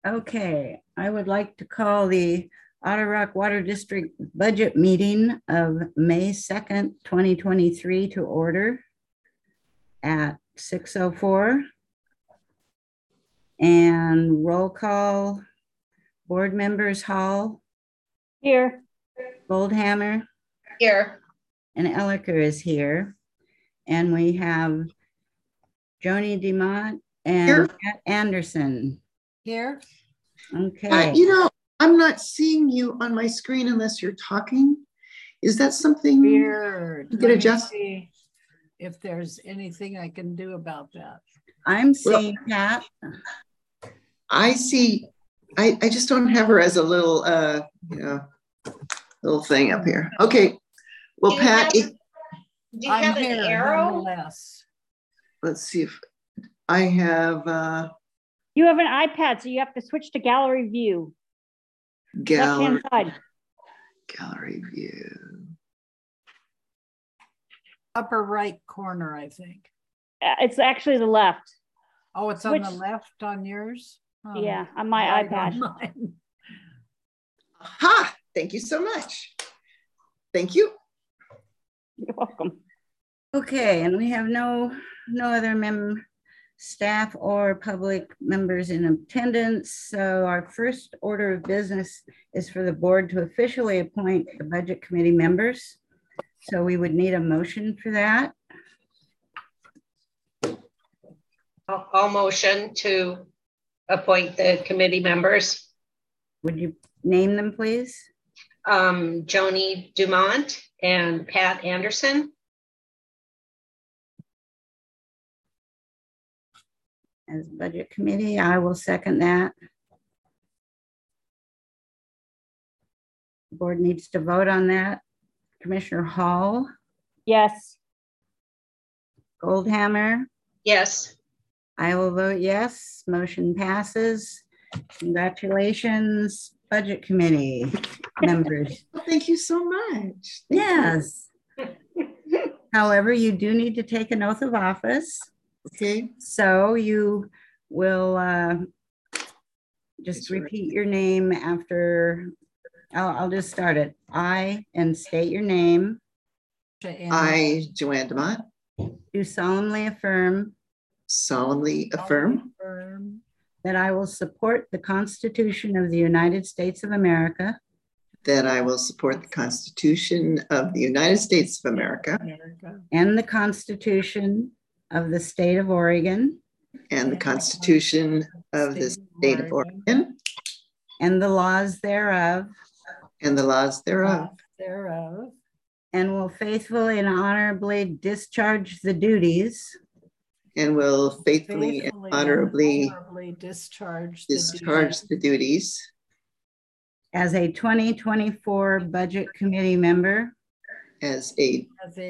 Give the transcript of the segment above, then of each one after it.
Okay, I would like to call the Otter Rock Water District budget meeting of May 2nd, 2023 to order at 6:04. And roll call, board members Hall, Here. Goldhammer, Here. and Elliker is here. And we have Joni DeMont and Here. Pat Anderson. Here. Okay. I'm not seeing you on my screen unless you're talking. Is that something Weird. you can adjust? See if there's anything I can do about that. I'm seeing Pat. I see. I just don't have her as a little, little thing up here. Okay. Well, Pat, do you I'm have an here, arrow? nonetheless. let's see if I have You have an iPad, so you have to switch to gallery view. gallery, Left-hand side. gallery view. Upper right corner, I think. It's actually the left. Oh, it's on the left on yours? Oh, Yeah, on my right iPad. on mine. Aha! Thank you so much. Thank you. You're welcome. Okay, and we have no other staff or public members in attendance. So our first order of business is for the board to officially appoint the budget committee members. So we would need a motion for that. I'll motion to appoint the committee members. Would you name them, please? Joni DeMont and Pat Anderson. As budget committee, I will second that. The board needs to vote on that. Commissioner Hall, Yes. Goldhammer, Yes. I will vote yes. Motion passes. Congratulations, budget committee members. Well, thank you so much. Yes. However, you do need to take an oath of office. Okay. So you will just repeat your name after. I'll just start it. I, and state your name. I, Joanne DeMont, Do solemnly affirm solemnly affirm that I will support the Constitution of the United States of America that I will support the Constitution of the United States of America and the Constitution of the State of Oregon and the Constitution of the State of Oregon and the laws thereof, and the laws thereof, and will faithfully and honorably discharge the duties and will faithfully and honorably discharge the duties as a 2024 budget committee member as a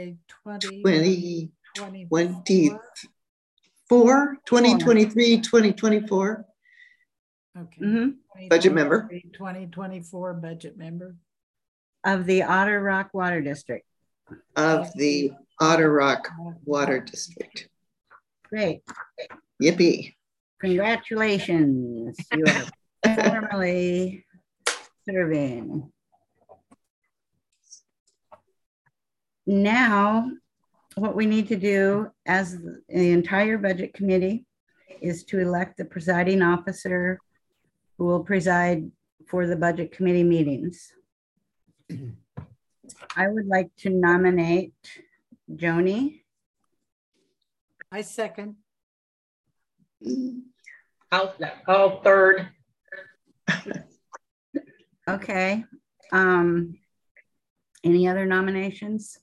2023-2024 Okay. budget member 2024 budget member of the Otter Rock Water District. of the Otter Rock Water District. Great. Yippee. Congratulations. You are formally serving. Now, what we need to do as the entire budget committee is to elect the presiding officer who will preside for the budget committee meetings. I would like to nominate Joni. I second. I'll third. Okay. Any other nominations?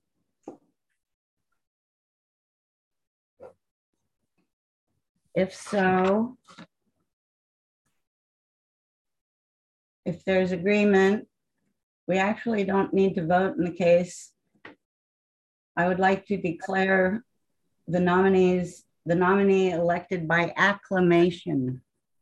If so, if there's agreement, we actually don't need to vote in the case. I would like to declare the nominee elected by acclamation,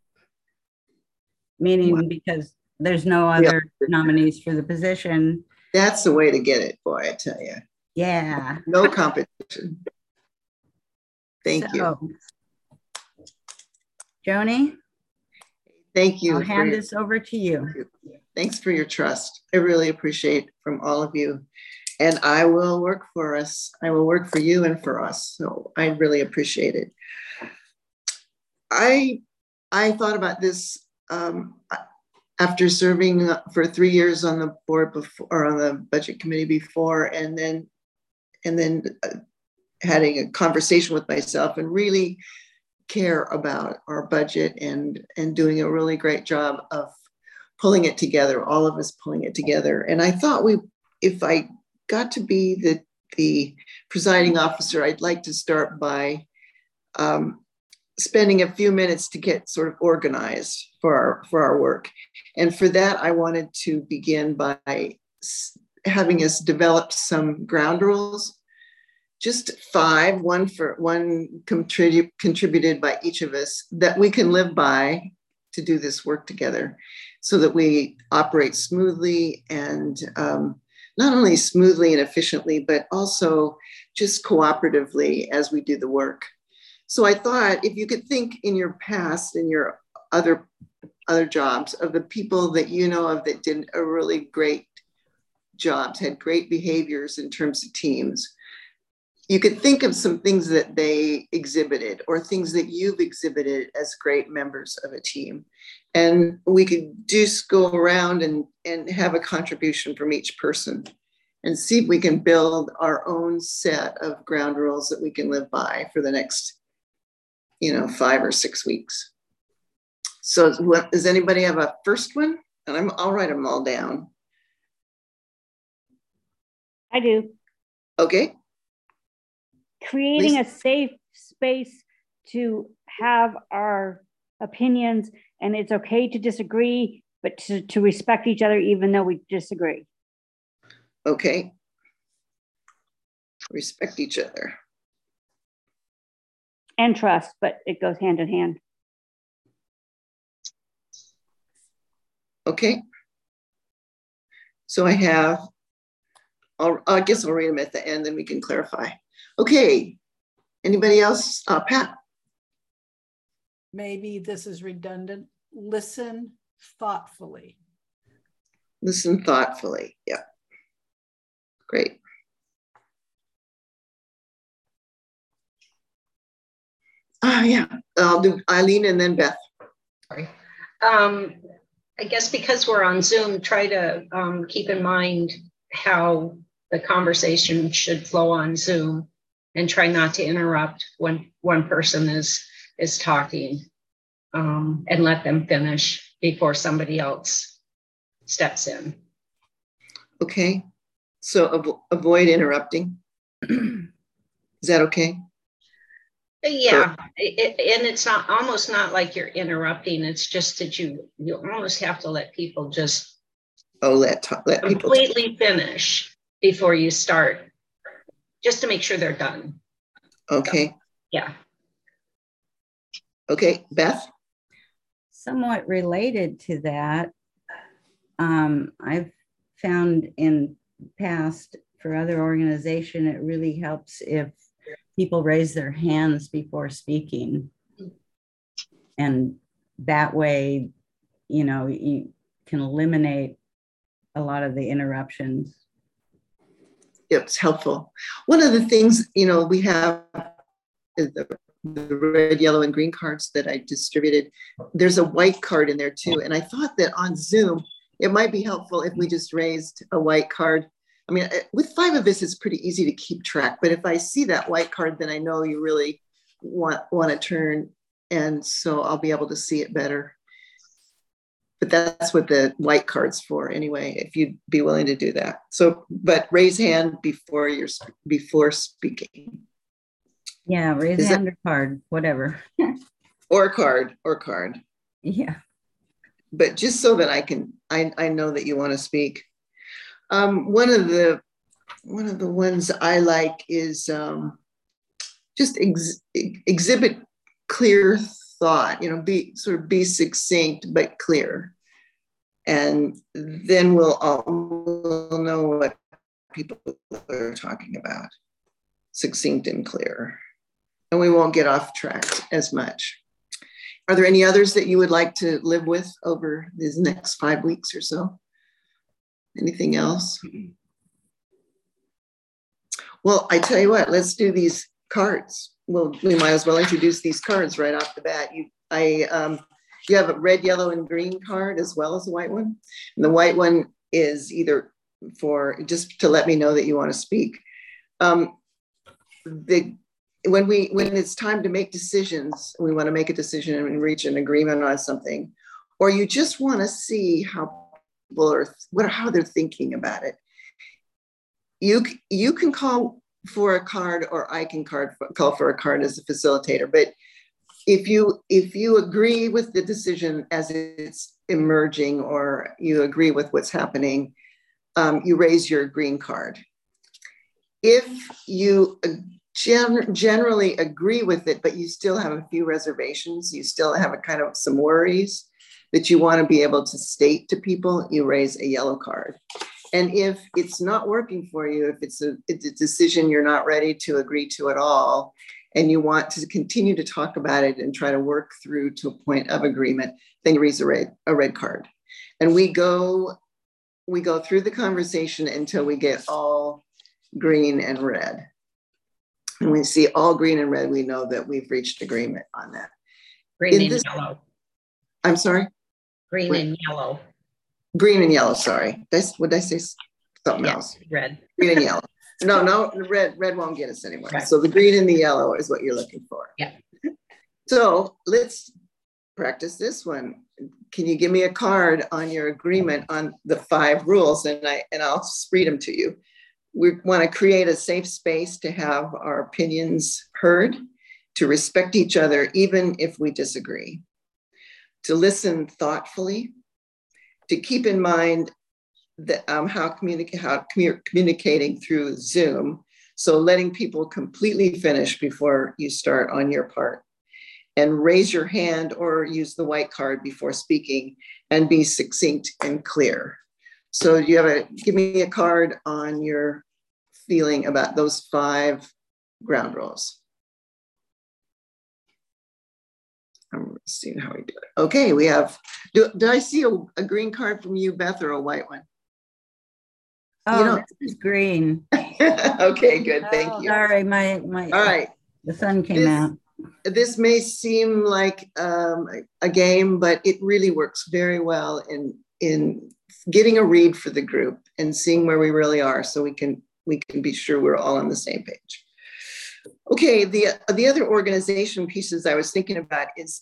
meaning because there's no other nominees for the position. That's the way to get it, boy, I tell you. Yeah. No competition. Thank you. Joni? Thank you. I'll hand this over to you. Thanks for your trust. I really appreciate from all of you. And I will work for us. I will work for you and for us. So I really appreciate it. I thought about this after serving for 3 years on the board before, or on the budget committee before, and then having a conversation with myself and really care about our budget and doing a really great job of pulling it together, all of us pulling it together. And I thought if I got to be the presiding officer, I'd like to start by spending a few minutes to get sort of organized for our work. And for that, I wanted to begin by having us develop some ground rules, just 5, one contributed by each of us, that we can live by to do this work together, so that we operate smoothly, and not only smoothly and efficiently, but also just cooperatively as we do the work. So I thought, if you could think in your past and your other jobs of the people that you know of that did a really great jobs, had great behaviors in terms of teams, you could think of some things that they exhibited or things that you've exhibited as great members of a team. And we could just go around and have a contribution from each person and see if we can build our own set of ground rules that we can live by for the next, 5 or 6 weeks. So does anybody have a first one? And I'll write them all down. I do. Okay. Creating Lisa? a safe space to have our opinions, and it's okay to disagree, but to respect each other even though we disagree. Okay. Respect each other. And trust, but it goes hand in hand. Okay. So I guess I'll read them at the end, then we can clarify. Okay. Anybody else? Pat? Maybe this is redundant. Listen thoughtfully. Listen thoughtfully. Yeah. Great. Yeah. I'll do Eileen and then Beth. Sorry. I guess because we're on Zoom, try to keep in mind how the conversation should flow on Zoom, and try not to interrupt when one person is talking, and let them finish before somebody else steps in. Okay. So avoid interrupting. Is that okay? Yeah, and it's almost not like you're interrupting. It's just that you almost have to let people just let people completely finish before you start, just to make sure they're done. Okay. So, yeah. Okay, Beth? Somewhat related to that, I've found in past for other organization, it really helps if people raise their hands before speaking. And that way, you can eliminate a lot of the interruptions. It's helpful. One of the things, we have is the red, yellow, and green cards that I distributed. There's a white card in there too. And I thought that on Zoom, it might be helpful if we just raised a white card. I mean, with 5 of us, it's pretty easy to keep track. But if I see that white card, then I know you really want to turn. And so I'll be able to see it better. But that's what the white card's for anyway, if you'd be willing to do that. So, but raise hand before speaking. Yeah, raise hand or card, whatever. or card. Yeah. But just so that I know that you want to speak. One of the ones I like is just exhibit clear thought. Be succinct but clear, and then we'll know what people are talking about. Succinct and clear, and we won't get off track as much. Are there any others that you would like to live with over these next 5 weeks or so? Anything else? Well, I tell you what, let's do these cards. Well, we might as well introduce these cards right off the bat. You have a red, yellow, and green card as well as a white one. And the white one is either for just to let me know that you want to speak. When it's time to make decisions, we want to make a decision and reach an agreement on something, or you just want to see how people are, how they're thinking about it. You can call for a card, or I can call for a card as a facilitator. But if you agree with the decision as it's emerging, or you agree with what's happening, you raise your green card. If you generally agree with it, but you still have a few reservations, you still have a kind of some worries that you want to be able to state to people, you raise a yellow card. And if it's not working for you, if it's a decision you're not ready to agree to at all, and you want to continue to talk about it and try to work through to a point of agreement, then you raise a red card. And we go through the conversation until we get all green and red. And we see all green and red, we know that we've reached agreement on that. Green and yellow. I'm sorry? Green and yellow. Green and yellow, sorry. Would I say something else? Red. Green and yellow. No, red won't get us anywhere. Right. So the green and the yellow is what you're looking for. Yeah. So let's practice this one. Can you give me a card on your agreement on the 5 rules, and I'll read them to you. We want to create a safe space to have our opinions heard, to respect each other, even if we disagree, to listen thoughtfully, to keep in mind that how communicating through Zoom. So letting people completely finish before you start on your part, and raise your hand or use the white card before speaking, and be succinct and clear. So give me a card on your feeling about those 5 ground rules. I'm seeing how we do it. Okay, we have, do I see a green card from you, Beth, or a white one? Oh, this is green. Okay, good, thank you. Sorry, All right. The sun came out. This may seem like a game, but it really works very well in getting a read for the group and seeing where we really are, so we can be sure we're all on the same page. Okay, the other organization pieces I was thinking about is,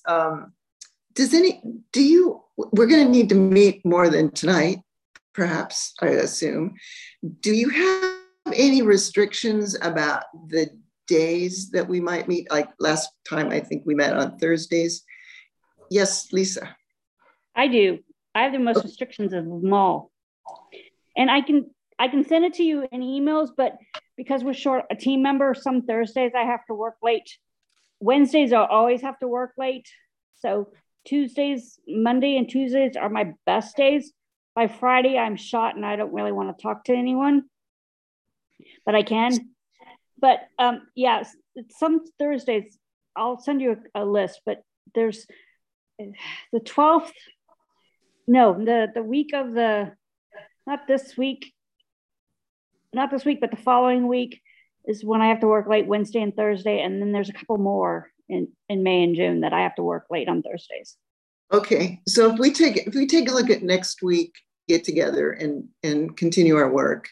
we're going to need to meet more than tonight, perhaps, I assume. Do you have any restrictions about the days that we might meet? Like last time, I think we met on Thursdays. Yes, Lisa. I do. I have the most restrictions of them all. And I can send it to you in emails, but because we're short a team member, some Thursdays I have to work late. Wednesdays I always have to work late. So Tuesdays, Monday and Tuesdays are my best days. By Friday, I'm shot and I don't really want to talk to anyone, but I can. But yeah, some Thursdays, I'll send you a list, but there's the 12th, no, the week of not this week, but the following week is when I have to work late, Wednesday and Thursday. And then there's a couple more in May and June that I have to work late on Thursdays. Okay. So if we take a look at next week, get together and continue our work,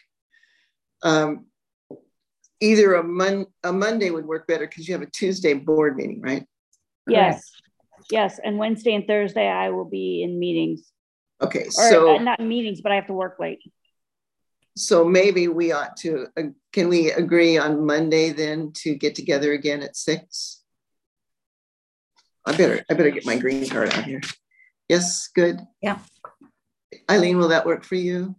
either a Monday would work better because you have a Tuesday board meeting, right? Yes. Yes. And Wednesday and Thursday, I will be in meetings. Okay. So not in meetings, but I have to work late. So maybe we ought to, can we agree on Monday then to get together again at 6? I better get my green card out here. Yes, good. Yeah. Eileen, will that work for you?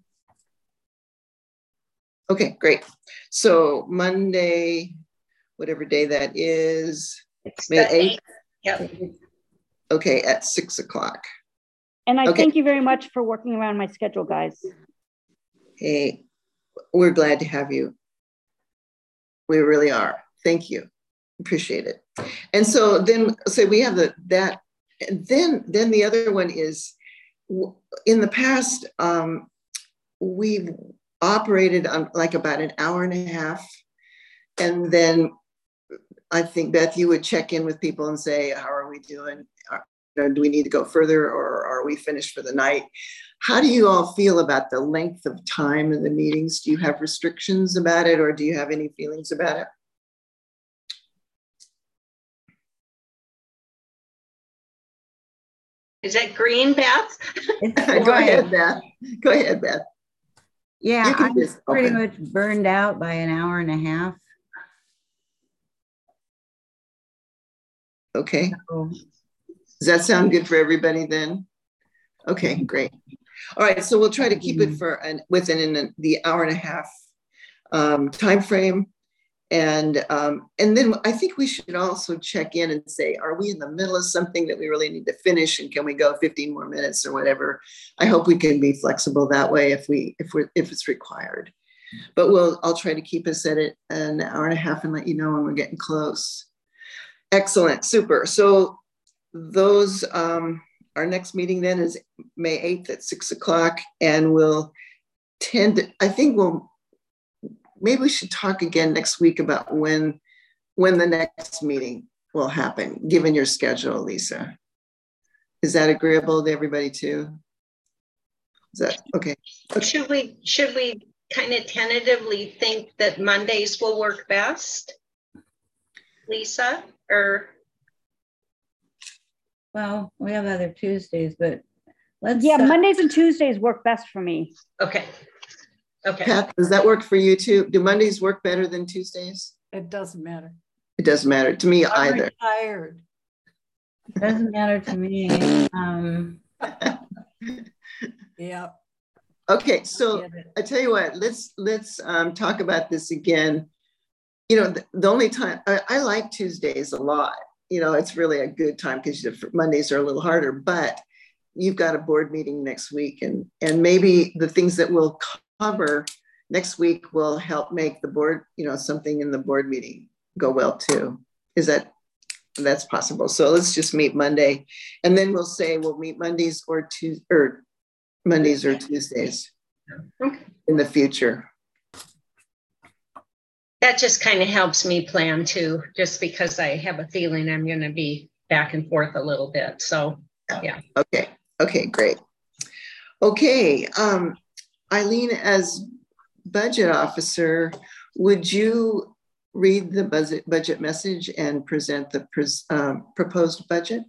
Okay, great. So Monday, whatever day that is, May 8th. Yep. Okay, at 6 o'clock. And I thank you very much for working around my schedule, guys. Hey, we're glad to have you. We really are. Thank you. Appreciate it. And so then, so we have that And then the other one is, in the past, we've operated on like about an hour and a half. And then I think, Beth, you would check in with people and say, how are we doing? Do we need to go further, or are we finished for the night? How do you all feel about the length of time in the meetings? Do you have restrictions about it, or do you have any feelings about it? Is that green, Beth? Go ahead, Beth. Go ahead, Beth. Yeah, I'm pretty much burned out by an hour and a half. Okay. So, Does that sound good for everybody then? Okay, great. All right, so we'll try to keep it for within the hour and a half time frame. And then I think we should also check in and say, are we in the middle of something that we really need to finish, and can we go 15 more minutes or whatever? I hope we can be flexible that way if it's required. But I'll try to keep us at it an hour and a half and let you know when we're getting close. Excellent, super. So those our next meeting then is May 8th at 6 o'clock, and maybe we should talk again next week about when the next meeting will happen, given your schedule, Lisa. Is that agreeable to everybody too? Is that okay? Should we kind of tentatively think that Mondays will work best, Lisa? Or well, we have other Tuesdays, but let's. Yeah, Mondays and Tuesdays work best for me. Okay. Okay. Pat, does that work for you too? Do Mondays work better than Tuesdays? It doesn't matter. It doesn't matter to me I'm either. Retired. Doesn't matter to me. Yeah. Okay, so I tell you what, let's talk about this again. You know, the only time I like Tuesdays a lot. You know, it's really a good time because Mondays are a little harder, but you've got a board meeting next week, and maybe the things that we'll cover next week will help make the board, you know, something in the board meeting go well too. That's possible? So let's just meet Monday, and then we'll say we'll meet Mondays or Tuesdays in the future. That just kind of helps me plan too, just because I have a feeling I'm going to be back and forth a little bit. So, yeah. Okay, great. Okay, Eileen, as budget officer, would you read the budget message and present the proposed budget?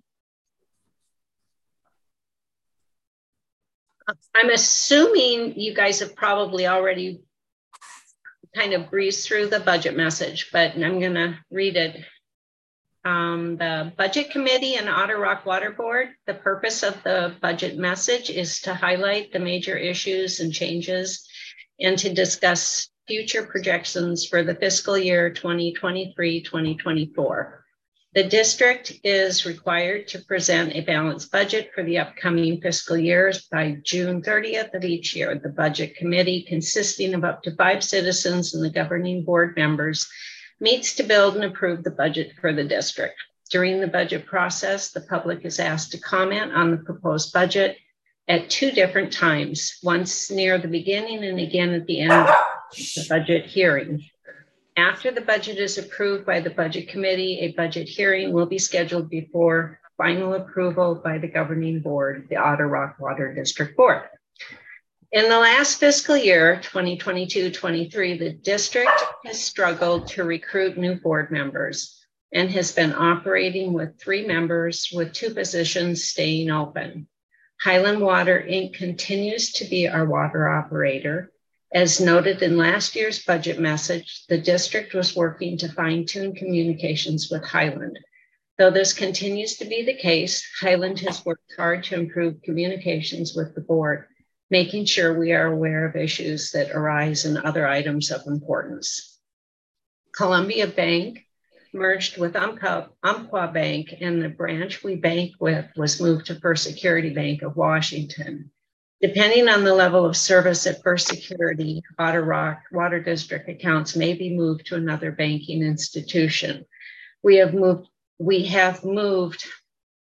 I'm assuming you guys have probably already kind of breezed through the budget message, but I'm going to read it. The Budget Committee and Otter Rock Water Board, the purpose of the budget message is to highlight the major issues and changes and to discuss future projections for the fiscal year 2023-2024. The district is required to present a balanced budget for the upcoming fiscal years by June 30th of each year. The Budget Committee, consisting of up to 5 citizens and the governing board members, meets to build and approve the budget for the district. During the budget process, the public is asked to comment on the proposed budget at 2 different times, once near the beginning and again at the end of the budget hearing. After the budget is approved by the Budget Committee, a budget hearing will be scheduled before final approval by the governing board, the Otter Rock Water District Board. In the last fiscal year, 2022-23, the district has struggled to recruit new board members and has been operating with 3 members, with 2 positions staying open. Highland Water Inc. continues to be our water operator. As noted in last year's budget message, the district was working to fine-tune communications with Highland. Though this continues to be the case, Highland has worked hard to improve communications with the board, making sure we are aware of issues that arise in other items of importance. Columbia Bank merged with Umpqua Bank, and the branch we bank with was moved to First Security Bank of Washington. Depending on the level of service at First Security, Otter Rock Water District accounts may be moved to another banking institution. We have moved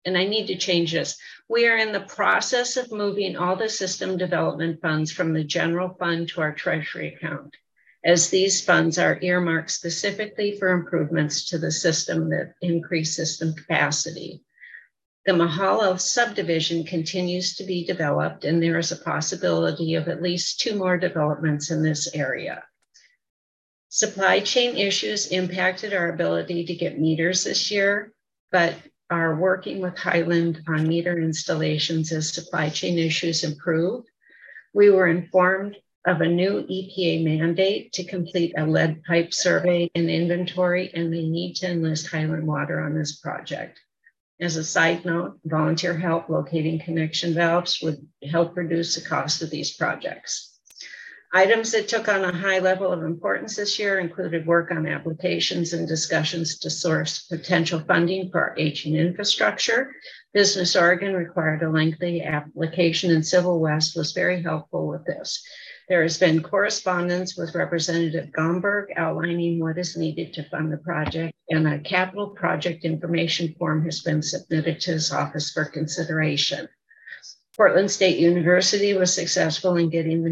and I need to change this. We are in the process of moving all the system development funds from the general fund to our treasury account, as these funds are earmarked specifically for improvements to the system that increase system capacity. The Mahalo subdivision continues to be developed, and there is a possibility of at least 2 more developments in this area. Supply chain issues impacted our ability to get meters this year, but are working with Highland on meter installations as supply chain issues improve. We were informed of a new EPA mandate to complete a lead pipe survey and inventory, and they need to enlist Highland Water on this project. As a side note, volunteer help locating connection valves would help reduce the cost of these projects. Items that took on a high level of importance this year included work on applications and discussions to source potential funding for our aging infrastructure. Business Oregon required a lengthy application, and Civil West was very helpful with this. There has been correspondence with Representative Gomberg outlining what is needed to fund the project, and a capital project information form has been submitted to his office for consideration. Portland State University was successful in getting the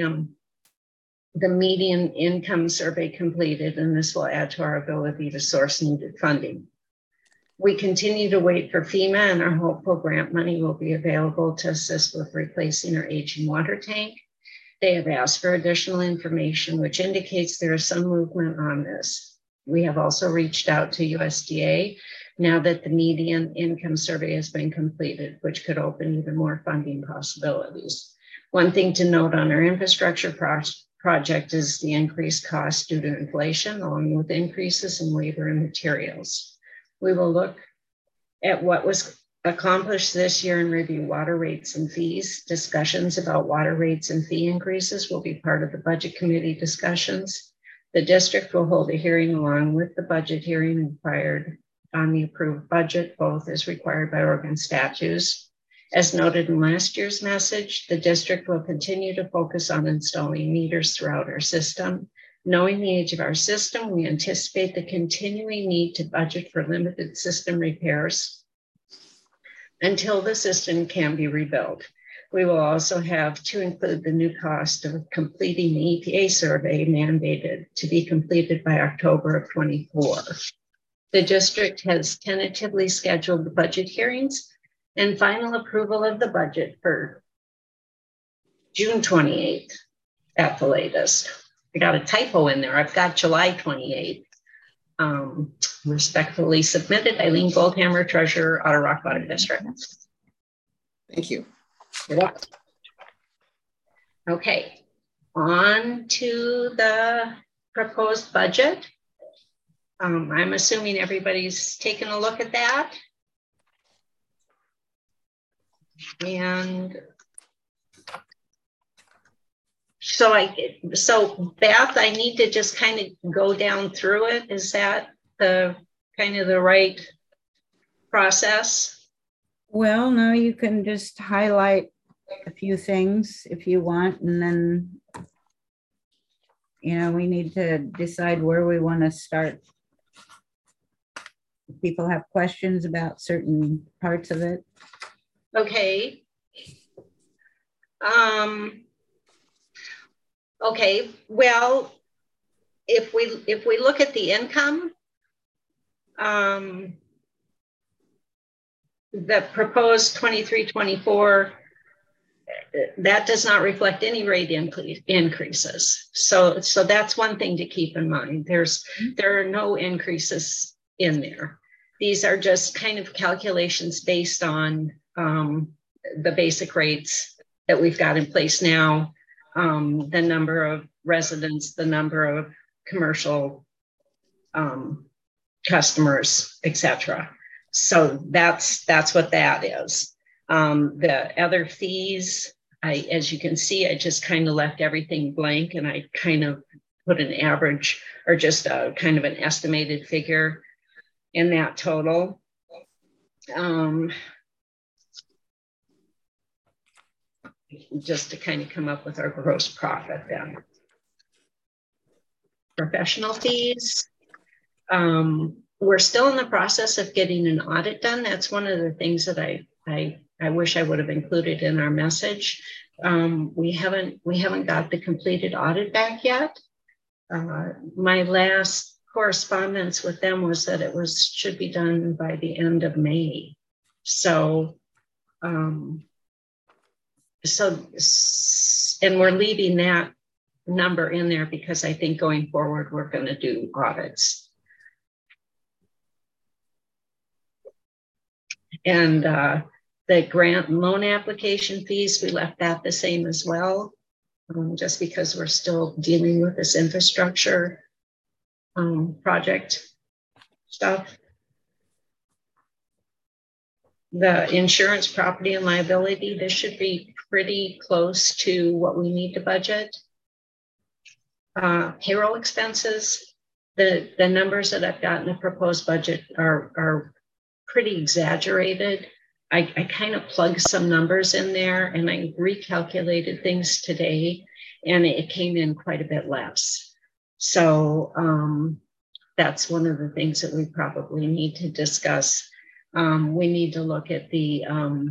median income survey completed, and this will add to our ability to source needed funding. We continue to wait for FEMA, and our hopeful grant money will be available to assist with replacing our aging water tank. They have asked for additional information, which indicates there is some movement on this. We have also reached out to USDA now that the median income survey has been completed, which could open even more funding possibilities. One thing to note on our infrastructure project is the increased cost due to inflation, along with increases in labor and materials. We will look at what was accomplished this year and review water rates and fees. Discussions about water rates and fee increases will be part of the budget committee discussions. The district will hold a hearing along with the budget hearing required on the approved budget, both as required by Oregon statutes. As noted in last year's message, the district will continue to focus on installing meters throughout our system. Knowing the age of our system, we anticipate the continuing need to budget for limited system repairs until the system can be rebuilt. We will also have to include the new cost of completing the EPA survey mandated to be completed by October of 24. The district has tentatively scheduled the budget hearings and final approval of the budget for June 28th at the latest. I got a typo in there. I've got July 28th. Respectfully submitted, Eileen Goldhammer, Treasurer, Otter Rock Water District. Thank you. You're welcome. Okay, on to the proposed budget. I'm assuming everybody's taken a look at that. And so Beth, I need to just kind of go down through it. Is that the kind of the right process? Well, no, you can just highlight a few things if you want, and then, we need to decide where we want to start. If people have questions about certain parts of it. Okay. Okay, well, if we look at the income, the proposed 23-24, that does not reflect any rate increases. So that's one thing to keep in mind. There are no increases in there. These are just kind of calculations based on the basic rates that we've got in place now, the number of residents, the number of commercial customers, etc. So that's what that is. The other fees, as you can see, I just kind of left everything blank, and I kind of put an average or just a kind of an estimated figure in that total. Just to kind of come up with our gross profit then. Professional fees, we're still in the process of getting an audit done. That's one of the things that I wish I would have included in our message. We haven't got the completed audit back yet. My last correspondence with them was that it should be done by the end of May. So, and we're leaving that number in there because I think going forward, we're going to do audits. And the grant and loan application fees, we left that the same as well, just because we're still dealing with this infrastructure project stuff. The insurance, property, and liability, this should be pretty close to what we need to budget. Payroll expenses, the numbers that I've got in the proposed budget are pretty exaggerated. I kind of plugged some numbers in there and I recalculated things today and it came in quite a bit less. So that's one of the things that we probably need to discuss. We need to look at the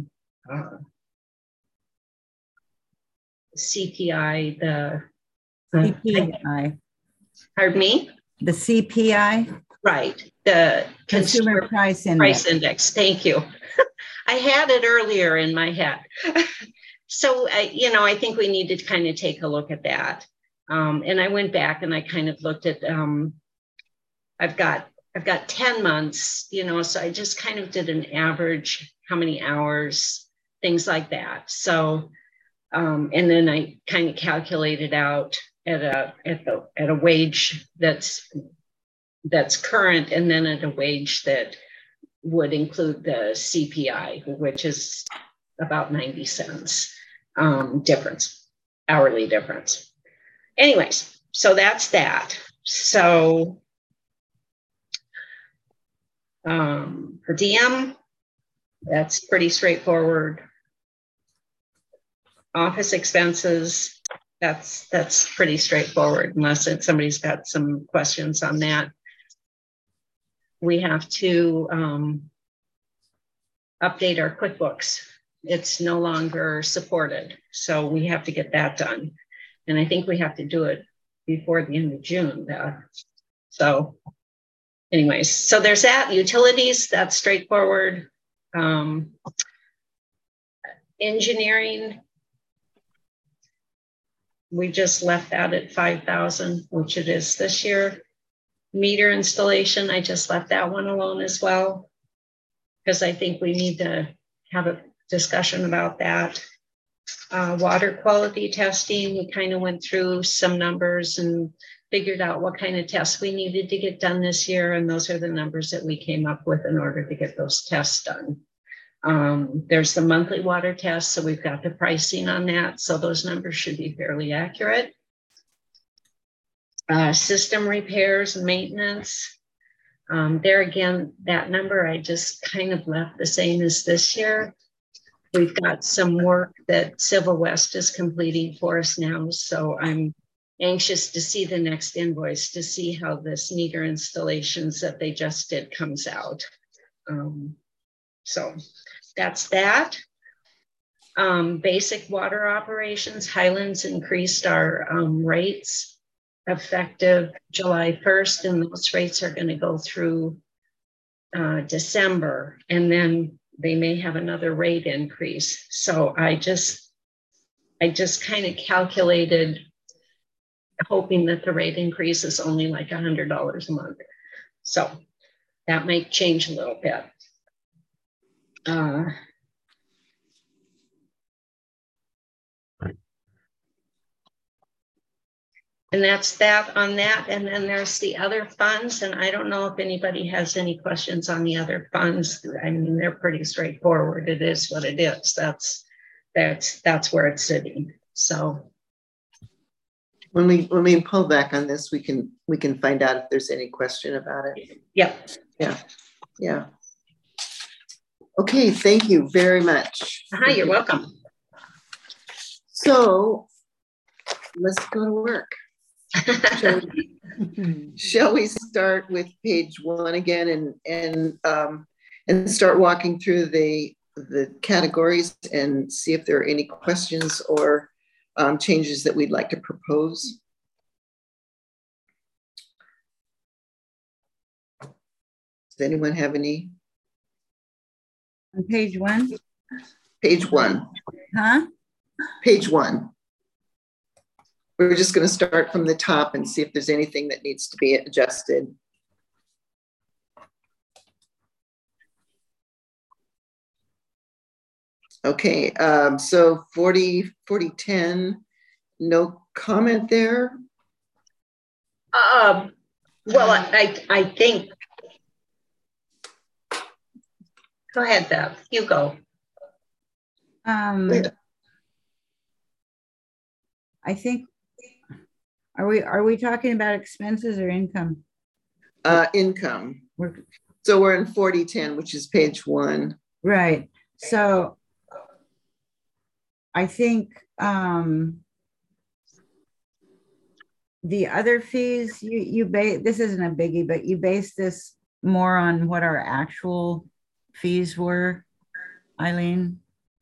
CPI, the CPI. Pardon me? The CPI? Right, the Consumer Price Index. Thank you. I had it earlier in my head. So, I think we need to kind of take a look at that. And I went back and I kind of looked at, I've got 10 months, so I just kind of did an average, how many hours, things like that. So, and then I kind of calculated out at a wage that's current, and then at a wage that would include the CPI, which is about 90 cents difference, hourly difference. Anyways, so that's that. So per diem, that's pretty straightforward. Office expenses, that's pretty straightforward, unless somebody's got some questions on that. We have to update our QuickBooks. It's no longer supported, so we have to get that done. And I think we have to do it before the end of June. So anyways, so there's that. Utilities, that's straightforward. Engineering, we just left that at 5,000, which it is this year. Meter installation, I just left that one alone as well, because I think we need to have a discussion about that. Water quality testing, we kind of went through some numbers and figured out what kind of tests we needed to get done this year. And those are the numbers that we came up with in order to get those tests done. There's the monthly water test, so we've got the pricing on that. So those numbers should be fairly accurate. System repairs and maintenance. There again, that number I just kind of left the same as this year. We've got some work that Civil West is completing for us now. So I'm anxious to see the next invoice to see how this meter installations that they just did comes out. So that's that. Basic water operations, Highlands increased our rates effective July 1st, and those rates are going to go through December, and then they may have another rate increase. So I just kind of calculated, hoping that the rate increase is only like $100 a month. So that might change a little bit. And that's that on that. And then there's the other funds. And I don't know if anybody has any questions on the other funds. I mean, they're pretty straightforward. It is what it is. That's where it's sitting. So when we pull back on this, we can find out if there's any question about it. Yep. Yeah. Okay, thank you very much. You're welcome. So let's go to work. Shall we start with page 1 again and start walking through the categories and see if there are any questions or changes that we'd like to propose? Does anyone have any? On page 1? Page 1. Huh? Page 1. We're just going to start from the top and see if there's anything that needs to be adjusted. Okay, so 4010, no comment there? Well, I think, go ahead, Bev, you go. I think, are we talking about expenses or income? Income. So we're in 4010, which is page 1. Right. So I think the other fees, this isn't a biggie, but you base this more on what our actual fees were, Eileen?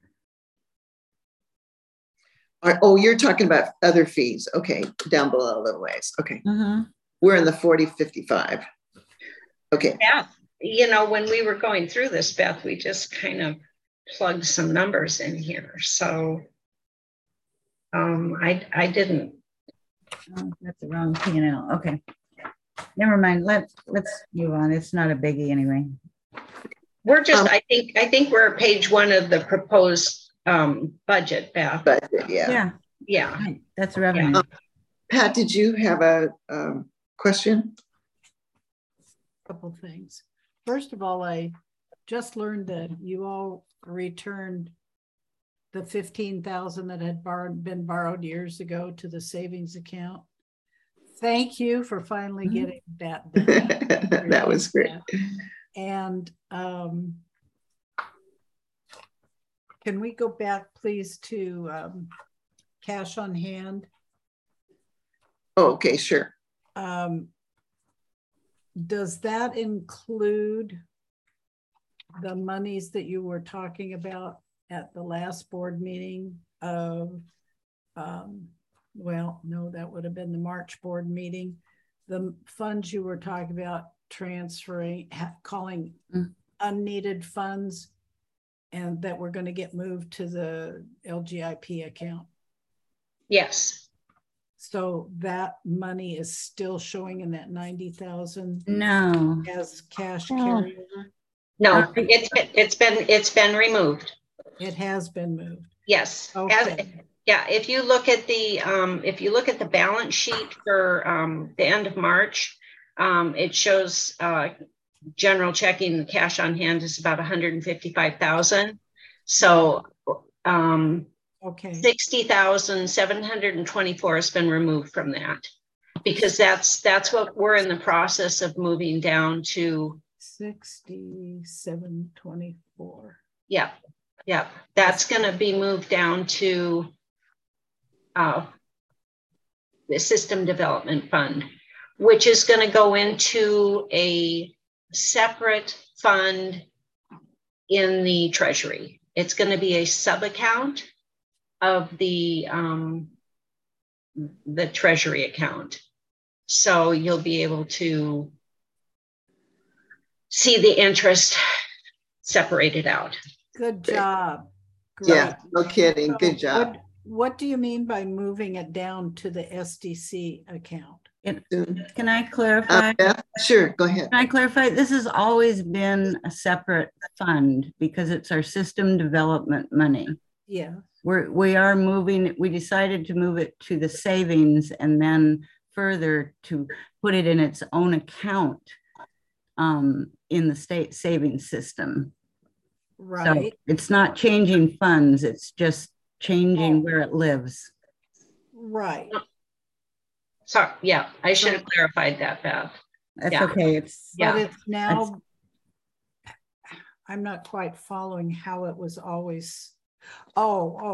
Oh, you're talking about other fees. Okay, down below a little ways. Okay. We're in the 4055. Okay. Beth, you know, when we were going through this, Beth, we just kind of plugged some numbers in here. So I didn't. Oh, that's the wrong P&L. Okay. Never mind. Let's move on. It's not a biggie anyway. We're just, I think we're page 1 of the proposed budget, Beth. Budget, yeah. Yeah. Right. That's revenue. Yeah. Pat, did you have a question? Couple things. First of all, I just learned that you all returned the $15,000 that had been borrowed years ago to the savings account. Thank you for finally getting that done. That was great. And can we go back, please, to cash on hand? Oh, okay, sure. Does that include the monies that you were talking about at the last board meeting of, well, no, that would have been the March board meeting. The funds you were talking about transferring, calling unneeded funds, and that we're going to get moved to the LGIP account. Yes. So that money is still showing in that 90,000 No. as cash carryover? No, it's been removed. It has been moved. Yes. Okay. Yeah, if you look at the balance sheet for the end of March, it shows general checking cash on hand is about 155,000. So okay, 60,724 has been removed from that, because that's what we're in the process of moving down to. 6724. Yeah, that's going to be moved down to the System Development Fund, which is going to go into a separate fund in the Treasury. It's going to be a sub-account of the Treasury account. So you'll be able to see the interest separated out. Good job. Great. Yeah, no kidding. Good job. What do you mean by moving it down to the SDC account? Can I clarify? Sure, go ahead. Can I clarify? This has always been a separate fund because it's our system development money. Yeah. We decided to move it to the savings and then further to put it in its own account in the state savings system. Right. So it's not changing funds, it's just changing where it lives. Right. Sorry, yeah, I should have clarified that, Beth. That's okay. But it's now, I'm not quite following how it was always. Oh,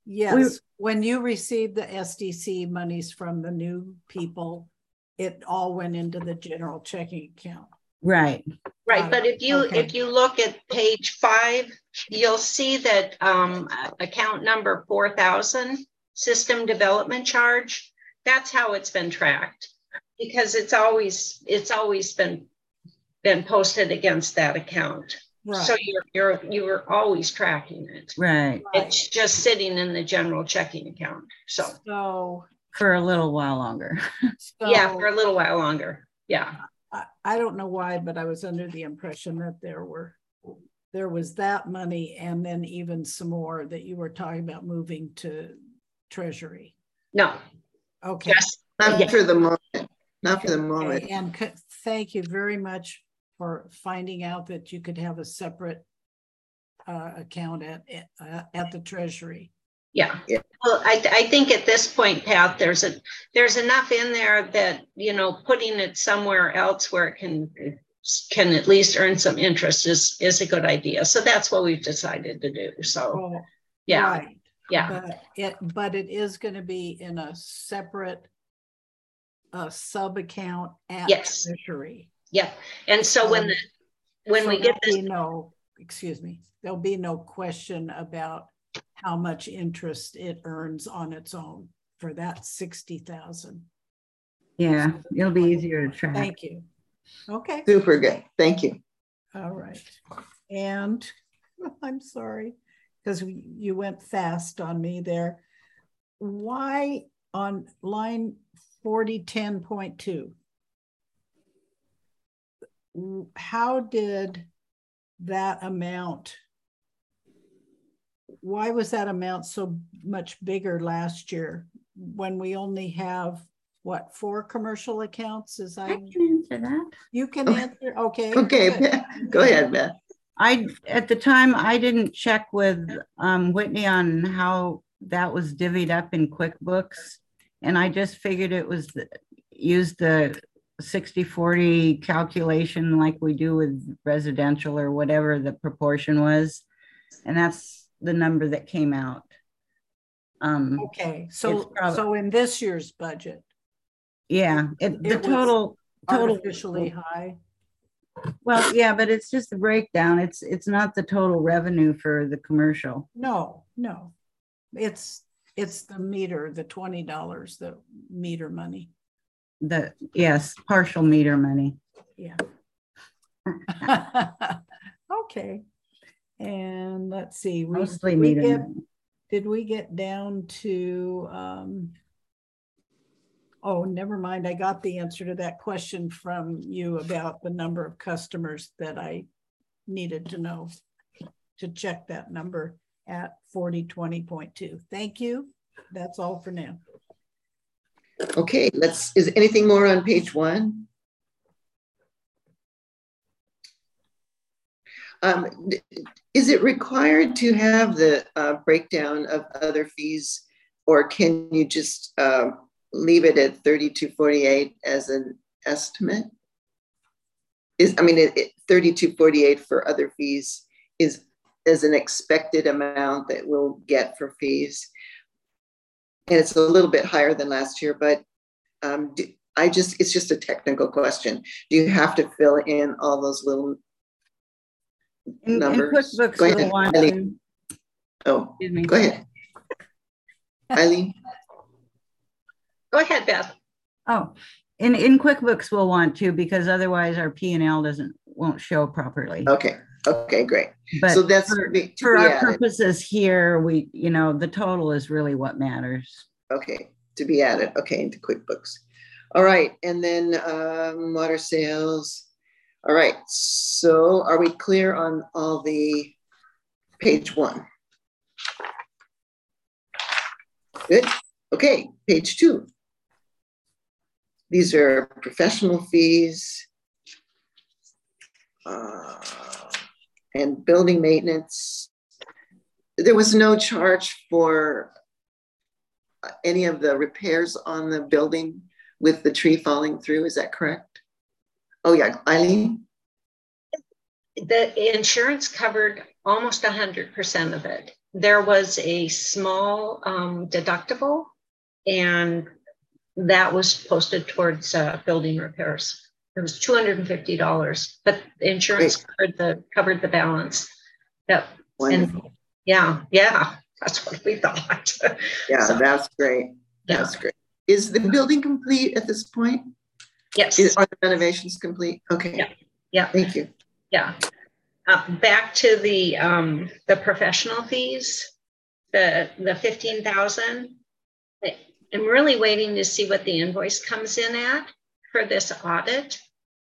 Yes, when you received the SDC monies from the new people, it all went into the general checking account. Right. Right, but if you look at page 5, you'll see that account number 4,000, system development charge. That's how it's been tracked, because it's always been posted against that account. Right. So you're always tracking it. Right. It's just sitting in the general checking account. So for a little while longer. Yeah, for a little while longer. Yeah. I don't know why, but I was under the impression that there was that money and then even some more that you were talking about moving to Treasury. No. Okay. Yes. Not for the moment. Not for the moment. Okay. And thank you very much for finding out that you could have a separate account at the Treasury. Yeah. Well, I think at this point, Pat, there's enough in there that, putting it somewhere else where it can at least earn some interest is a good idea. So that's what we've decided to do. So yeah. Right. Yeah. But it is going to be in a separate sub account at Treasury. Yeah. And so when we get this, there'll be no question about how much interest it earns on its own for that 60,000. Yeah, it'll be easier to track. Thank you. Okay. Super good. Thank you. All right. And I'm sorry, because you went fast on me there. Why on line 4010.2? How did that amount, why was that amount so much bigger last year when we only have what, 4 commercial accounts? I can answer that. You can answer. Okay. Okay. Go ahead, Beth. At the time, I didn't check with Whitney on how that was divvied up in QuickBooks. And I just figured it was use the 60-40 calculation like we do with residential or whatever the proportion was. And that's the number that came out. Okay. So in this year's budget. Yeah. The total artificially high. Well, yeah, but it's just the breakdown. It's not the total revenue for the commercial. No. It's the meter, the $20, the meter money. Yes, partial meter money. Yeah. Okay. And let's see. Mostly meter money. Did we get down to oh, never mind. I got the answer to that question from you about the number of customers that I needed to know to check that number at 4020.2. Thank you. That's all for now. Okay, is anything more on page 1? Is it required to have the breakdown of other fees, or can you just leave it at 3248 as an estimate? 3248 for other fees is an expected amount that we'll get for fees. And it's a little bit higher than last year, but it's just a technical question. Do you have to fill in all those little numbers? In QuickBooks, go ahead, Eileen. Oh, go ahead. Eileen. Go ahead, Beth. Oh, in QuickBooks we'll want to, because otherwise our P&L won't show properly. Okay, great. But so that's for our purposes here, the total is really what matters. Okay, to be added. Okay, into QuickBooks. All right, and then water sales. All right, so are we clear on all the page 1? Good. Okay, page 2. These are professional fees and building maintenance. There was no charge for any of the repairs on the building with the tree falling through. Is that correct? Oh yeah, Eileen? The insurance covered almost 100% of it. there was a small deductible, and that was posted towards building repairs. It was $250, but the insurance covered the balance. Yep. Wonderful. And yeah, that's what we thought. Yeah, So, that's great. That's great. Is the building complete at this point? yes. Are the renovations complete? Okay. Yeah. Thank you. Yeah. Back to the professional fees, the 15,000. I'm really waiting to see what the invoice comes in at for this audit.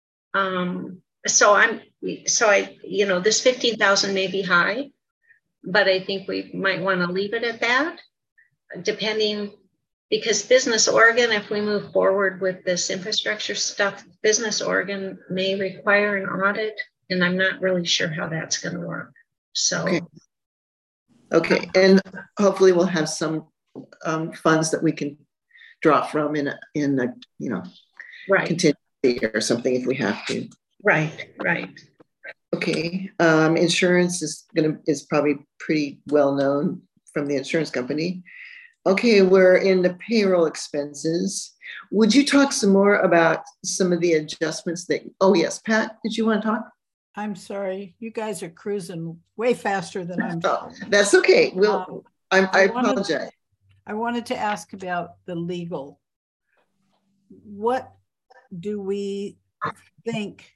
So I, this 15,000 may be high, but I think we might want to leave it at that, depending, because Business Oregon, if we move forward with this infrastructure stuff, Business Oregon may require an audit, and I'm not really sure how that's going to work. So, okay, and hopefully we'll have some funds that we can draw from in a right, contingency or something if we have to. Right. Okay, insurance is probably pretty well known from the insurance company. Okay, we're in the payroll expenses. Would you talk some more about some of the adjustments that? Oh yes, Pat, did you want to talk? I'm sorry, you guys are cruising way faster than I'm. Oh, that's okay. I apologize. I wanted to ask about the legal. What do we think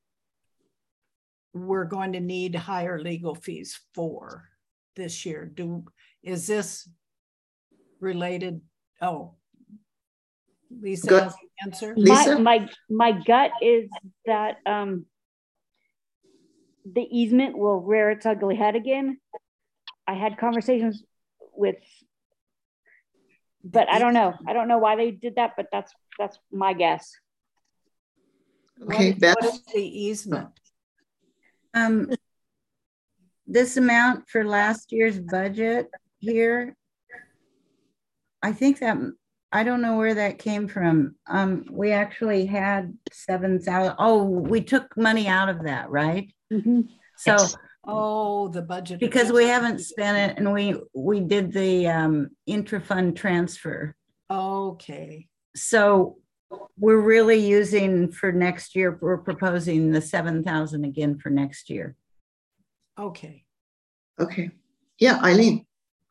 we're going to need higher legal fees for this year? Is this related? Oh, Lisa has an answer. Lisa? My gut is that the easement will rear its ugly head again. I had conversations with, but I don't know. I don't know why they did that, but that's my guess. Okay, what is the easement? This amount for last year's budget here, I think that, I don't know where that came from. We actually had 7,000. Oh, we took money out of that, right? Mm-hmm. So, yes. Oh, the budget. because we haven't spent it, and we did the intra-fund transfer. Okay. So we're really using for next year, we're proposing the 7,000 again for next year. Okay. Okay. Yeah, Eileen.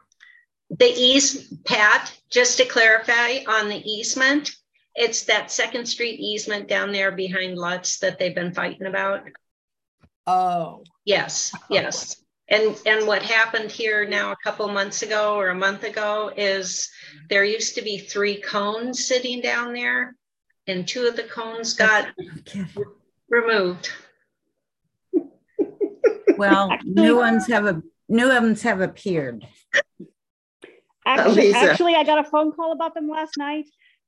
Pat, just to clarify on the easement, it's that Second Street easement down there behind Lutz that they've been fighting about. Oh. Yes. And what happened here now a couple months ago or a month ago is there used to be 3 cones sitting down there, and 2 of the cones got removed. Well, new ones have appeared. Actually, I got a phone call about them last night.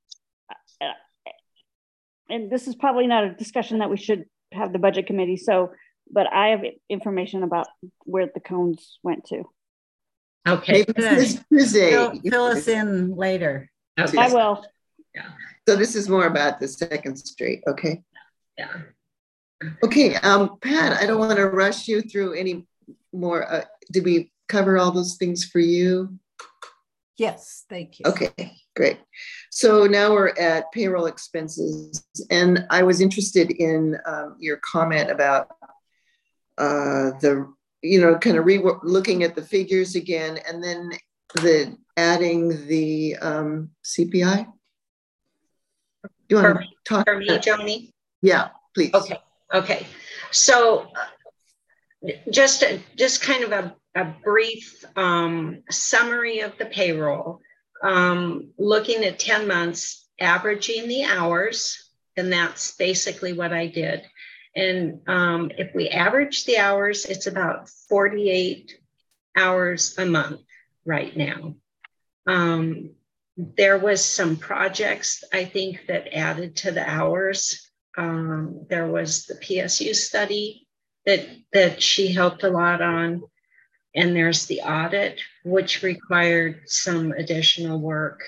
And this is probably not a discussion that we should have the budget committee. So, but I have information about where the cones went to. Okay. Fill us in later. Okay. I will. Yeah. So this is more about the Second Street. Okay. Yeah. Okay, Pat, I don't want to rush you through any more. Did we cover all those things for you? Yes, thank you. Okay, great. So now we're at payroll expenses, and I was interested in your comment about looking at the figures again, and then adding the CPI. You want to talk for me, Joni? Yeah, please. Okay. So just kind of a brief summary of the payroll. Looking at 10 months, averaging the hours, and that's basically what I did. And if we average the hours, it's about 48 hours a month right now. There was some projects, I think, that added to the hours. There was the PSU study that she helped a lot on. And there's the audit, which required some additional work.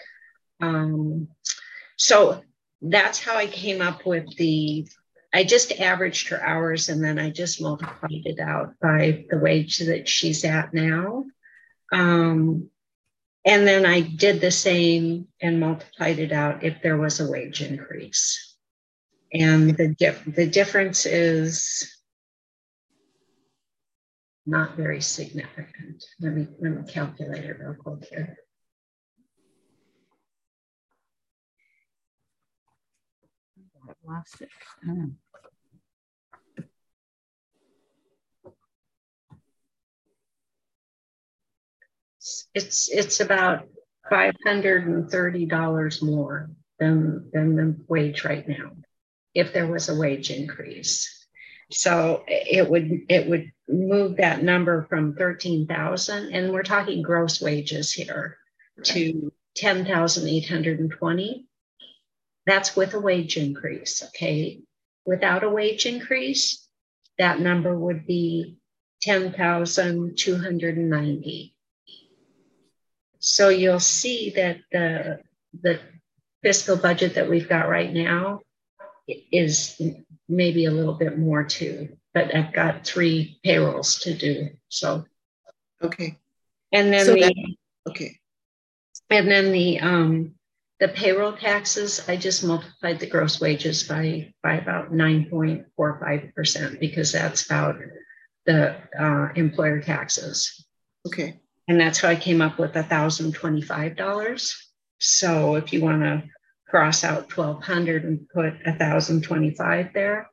So that's how I came up with I just averaged her hours, and then I just multiplied it out by the wage that she's at now. And then I did the same and multiplied it out if there was a wage increase. And the difference is not very significant. Let me calculate it real quick here. I lost it. It's about $530 more than the wage right now, if there was a wage increase. So it would move that number from 13,000, and we're talking gross wages here, to 10,820. That's with a wage increase, okay? Without a wage increase, that number would be 10,290. So you'll see that the fiscal budget that we've got right now is maybe a little bit more too, but I've got 3 payrolls to do. So okay. And then so and then the payroll taxes, I just multiplied the gross wages by about 9.45%, because that's about the employer taxes. Okay. And that's how I came up with $1,025. So if you want to cross out 1,200 and put 1,025 there.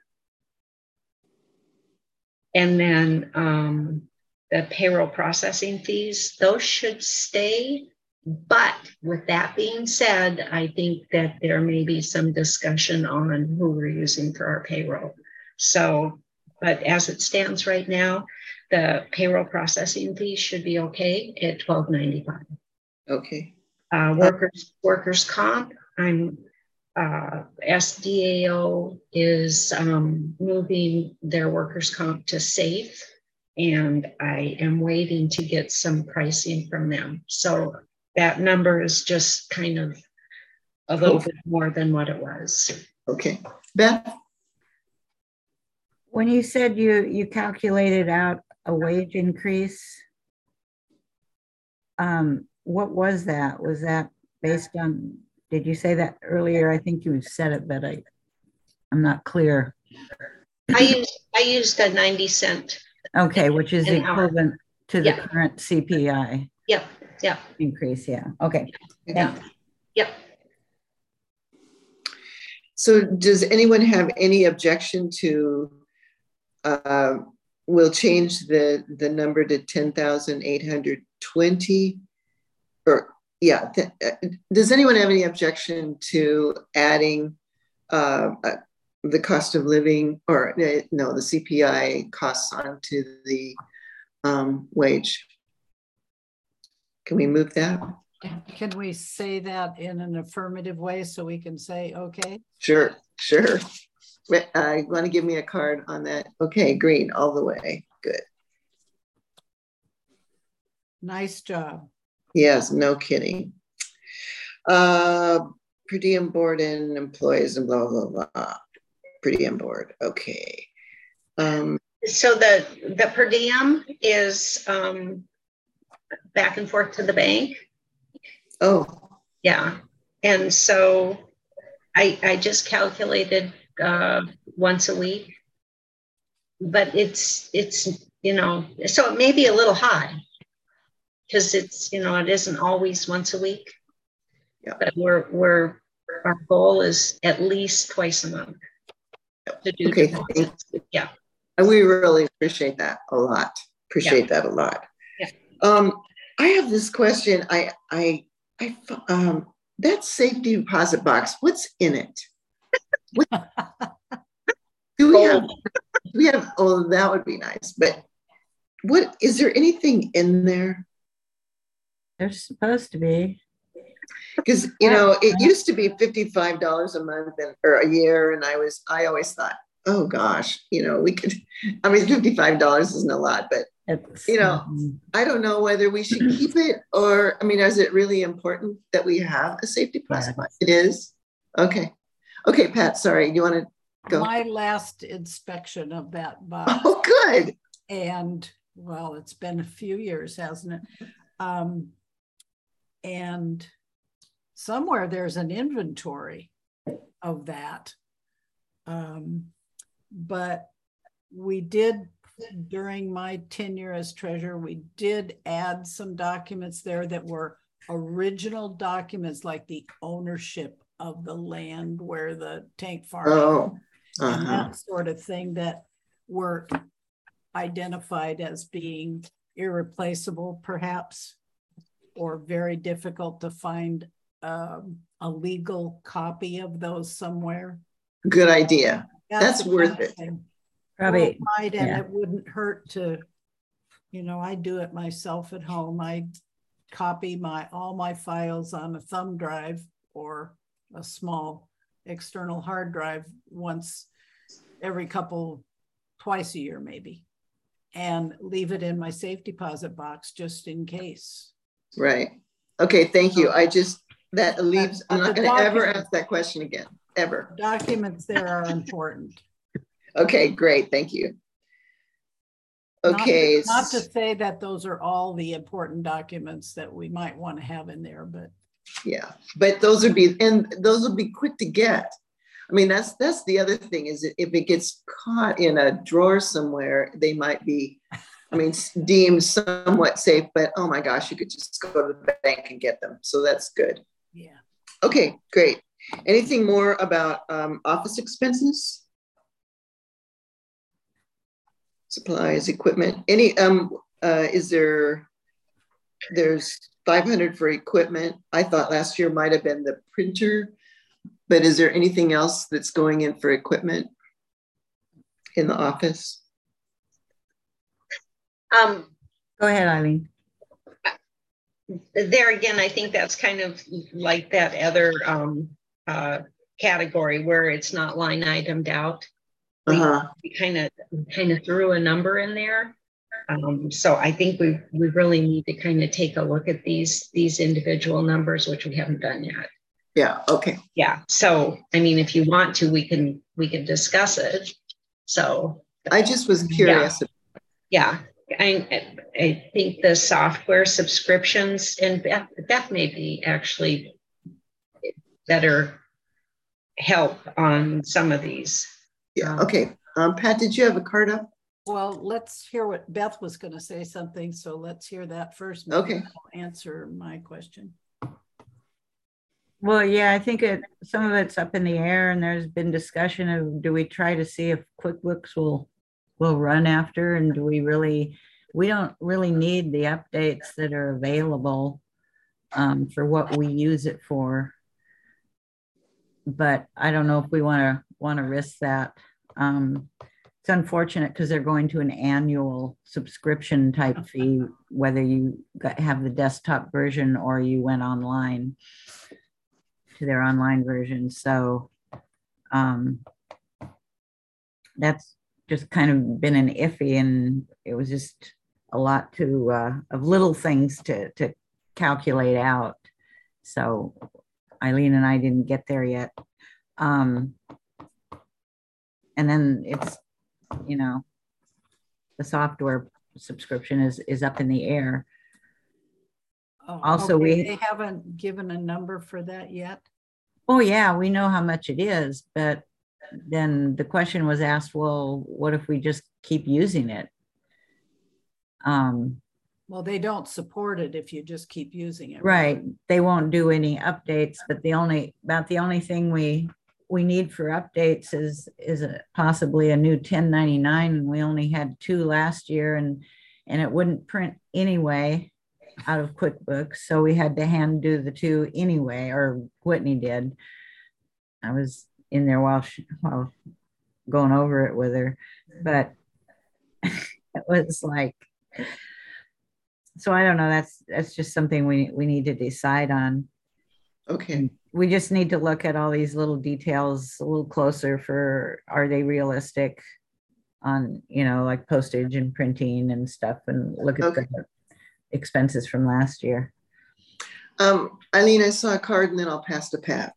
And then the payroll processing fees, those should stay. But with that being said, I think that there may be some discussion on who we're using for our payroll. So, but as it stands right now, the payroll processing fees should be okay at $1,295. Okay. Workers comp, SDAO is moving their workers comp to SAFE, and I am waiting to get some pricing from them. So that number is just kind of a little bit more than what it was. Okay. Beth? When you said you calculated out a wage increase, what was that? Was that based on, did you say that earlier? I think you said it, but I'm not clear. I used a 90-cent. Okay, which is equivalent to the current CPI. Yep. Increase, yeah. Okay. Yep. So does anyone have any objection to, we'll change the number to 10,820, or yeah. Does anyone have any objection to adding the cost of living, or no, the CPI costs onto the wage? Can we move that? Can we say that in an affirmative way so we can say, okay? Sure. You want to give me a card on that? Okay, green all the way. Good. Nice job. Yes, no kidding. Per diem board and employees and blah, blah, blah. Per diem board, okay. So the per diem is back and forth to the bank. Oh. Yeah. And so I just calculated once a week, but it's, you know, so it may be a little high because it's, you know, it isn't always once a week. Yeah. But our goal is at least twice a month to do. Okay. Yeah. And we really appreciate that a lot. That a lot. Yeah. I have this question. That safety deposit box, what's in it? Do we have, oh, that would be nice. But what, is there anything in there? There's supposed to be. Because, you know, it used to be $55 a month or a year. And I always thought, oh gosh, you know, we could, I mean, $55 isn't a lot, but you know, I don't know whether we should keep it, or, I mean, is it really important that we have a safety deposit? It is. Okay. Okay, Pat, sorry. You want to go? My last inspection of that box. Oh, good. And well, it's been a few years, hasn't it? And somewhere there's an inventory of that. But we did, during my tenure as treasurer, we did add some documents there that were original documents, like the ownership of the land where the tank farm and that sort of thing, that were identified as being irreplaceable, perhaps, or very difficult to find a legal copy of those somewhere. Good idea. That's worth it. Probably, and it wouldn't hurt to, you know, I do it myself at home. I copy all my files on a thumb drive or a small external hard drive once every twice a year maybe, and leave it in my safe deposit box just in case. Right. Okay, thank you. That leaves, I'm not going to ever ask that question again, ever. Documents there are important. Okay, great. Thank you. Okay. Not to say that those are all the important documents that we might want to have in there, but. Yeah, but those would be quick to get. I mean, that's the other thing, is if it gets caught in a drawer somewhere, they might be, I mean, deemed somewhat safe, but oh my gosh, you could just go to the bank and get them. So that's good. Yeah. Okay, great. Anything more about office expenses? Supplies, equipment, there's 500 for equipment. I thought last year might have been the printer, but is there anything else that's going in for equipment in the office? Go ahead, Eileen. There again, I think that's kind of like that other category where it's not line itemed out. We kind of threw a number in there. So I think we really need to kind of take a look at these individual numbers, which we haven't done yet. Yeah. Okay. Yeah. So I mean, if you want to, we can discuss it. So I just was curious. Yeah. I think the software subscriptions, and Beth may be actually better help on some of these. Yeah. Okay. Pat, did you have a card up? Well, let's hear what Beth was going to say something. So let's hear that first. Okay. I'll answer my question. Well, yeah, I think some of it's up in the air, and there's been discussion of, do we try to see if QuickBooks will run after, and we don't really need the updates that are available for what we use it for. But I don't know if we want to risk that. It's unfortunate because they're going to an annual subscription type fee, whether you have the desktop version or you went online to their online version. So that's just kind of been an iffy, and it was just a lot of little things to calculate out. So Eileen and I didn't get there yet. And then it's, the software subscription is up in the air. Also, they haven't given a number for that yet. Oh yeah, we know how much it is, but then the question was asked, well, what if we just keep using it? Well, they don't support it if you just keep using it. Right. They won't do any updates, but the only thing we need for updates is possibly a new 1099, and we only had 2 last year, and it wouldn't print anyway out of QuickBooks, so we had to hand do the 2 anyway, or Whitney did. I was in there while going over it with her, but it was like, so I don't know, that's just something we need to decide on. Okay. We just need to look at all these little details a little closer for, are they realistic on, like postage and printing and stuff, and look at the expenses from last year. Eileen, I saw a card, and then I'll pass to Pat.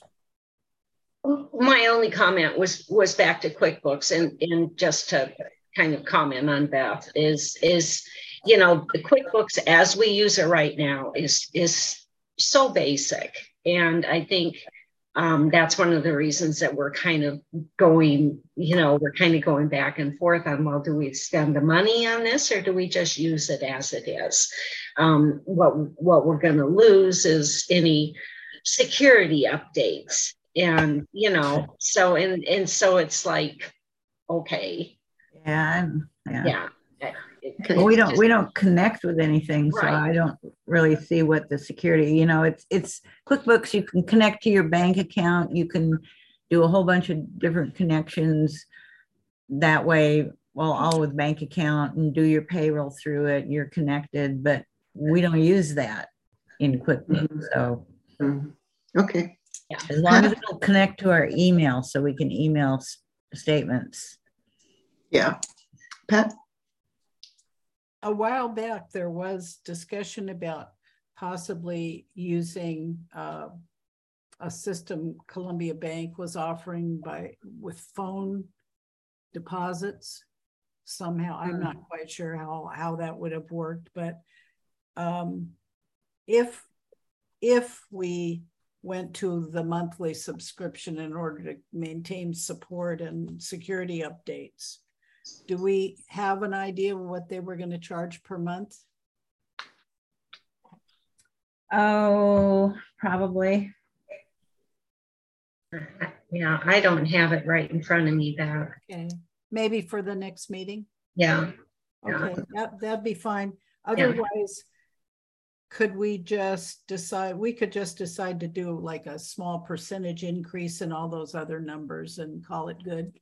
My only comment was back to QuickBooks, and just to kind of comment on Beth is you know, the QuickBooks as we use it right now is so basic. And I think that's one of the reasons that we're kind of going, you know, we're kind of going back and forth on, well, do we spend the money on this or do we just use it as it is? What we're going to lose is any security updates. And, you know, so, and so it's like, okay. Yeah. Yeah. Well, we don't connect with anything, so Right. I don't really see what the security, you know, it's QuickBooks. You can connect to your bank account. You can do a whole bunch of different connections that way. Well, all with bank account and do your payroll through it. You're connected, but we don't use that in QuickBooks. So Okay. as long as it'll connect to our email, so we can email statements. Yeah. Pat? A while back, there was discussion about possibly using a system Columbia Bank was offering with phone deposits somehow. I'm not quite sure how that would have worked, but if we went to the monthly subscription in order to maintain support and security updates, do we have an idea of what they were going to charge per month? Oh, probably. Yeah, I don't have it right in front of me there. Okay, maybe for the next meeting. Yeah. Okay, that'd be fine. Otherwise, could we just decide? We could just decide to do like a small percentage increase in all those other numbers and call it good.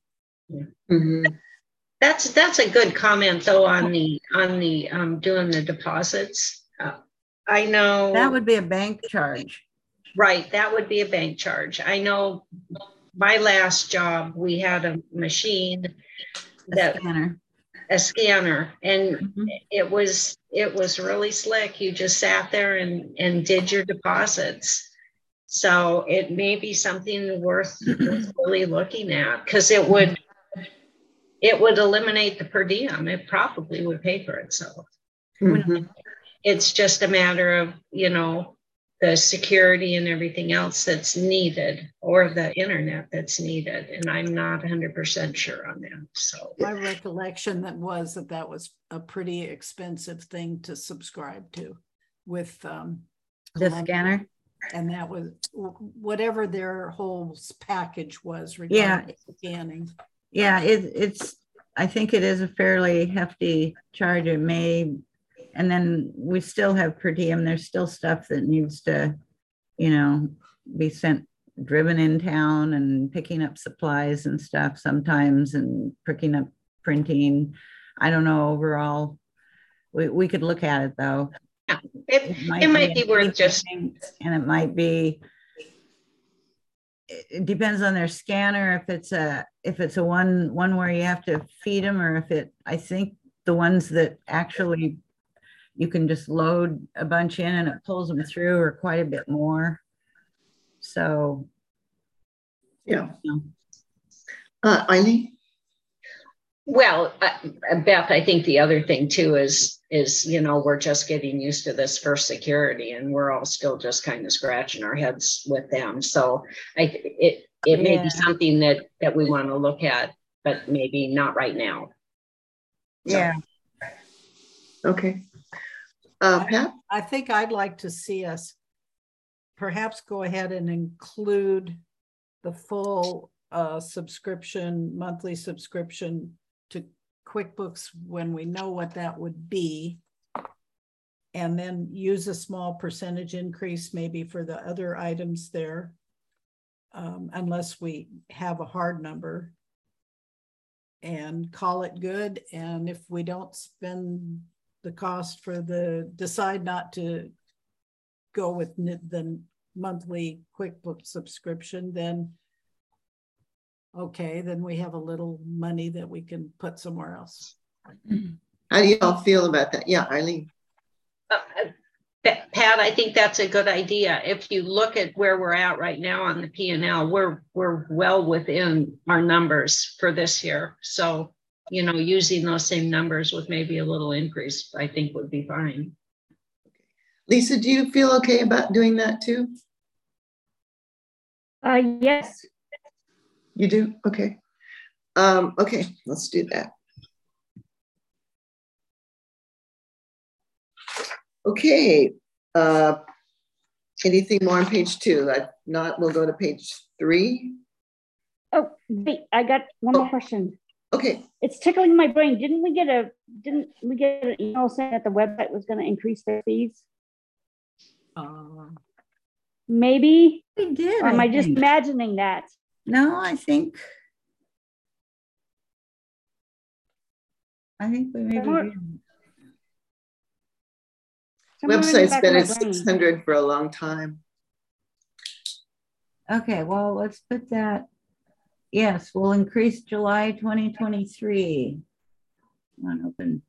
That's a good comment though on the doing the deposits. I know that would be a bank charge. Right, that would be a bank charge. I know my last job, we had a machine that a scanner, and it was really slick. You just sat there and did your deposits. So it may be something worth really looking at, because it would eliminate the per diem. It probably would pay for itself. It's just a matter of, you know, the security and everything else that's needed, or the internet that's needed. And I'm not 100% sure on that. So my recollection that was a pretty expensive thing to subscribe to with the scanner. And that was whatever their whole package was regarding scanning. Yeah, it's I think it is a fairly hefty charge. It may. And then we still have per diem. There's still stuff that needs to, you know, be driven in town and picking up supplies and stuff sometimes, and picking up printing. I don't know, overall, we could look at it though. Yeah, it might be worth just, and it might be, it depends on their scanner. If it's a one where you have to feed them, or I think the ones that actually you can just load a bunch in and it pulls them through, or quite a bit more. So, yeah. Eileen? Well, Beth, I think the other thing too is, you know, we're just getting used to this for security, and we're all still just kind of scratching our heads with them. So it may be something that we want to look at, but maybe not right now. So. Yeah. Okay. Pat? I think I'd like to see us perhaps go ahead and include the full monthly subscription to QuickBooks when we know what that would be, and then use a small percentage increase maybe for the other items there, unless we have a hard number, and call it good. And if we don't spend the cost decide not to go with the monthly QuickBooks subscription, then okay, then we have a little money that we can put somewhere else. How do you all feel about that? Yeah, Eileen. Pat, I think that's a good idea. If you look at where we're at right now on the P&L, we're well within our numbers for this year. So you know, using those same numbers with maybe a little increase, I think would be fine. Lisa, do you feel okay about doing that too? Yes. You do? Okay. Okay, let's do that. Okay. Anything more on page 2? If not, we'll go to page 3. Oh, wait, I got one more question. Okay. It's tickling my brain. Didn't we get an email saying that the website was going to increase their fees? Maybe. We did. Or am I just think. imagining that? No, I think we maybe did. Website's been at 600 for a long time. Okay, well, let's put that. Yes, we'll increase July 2023. Come on, open.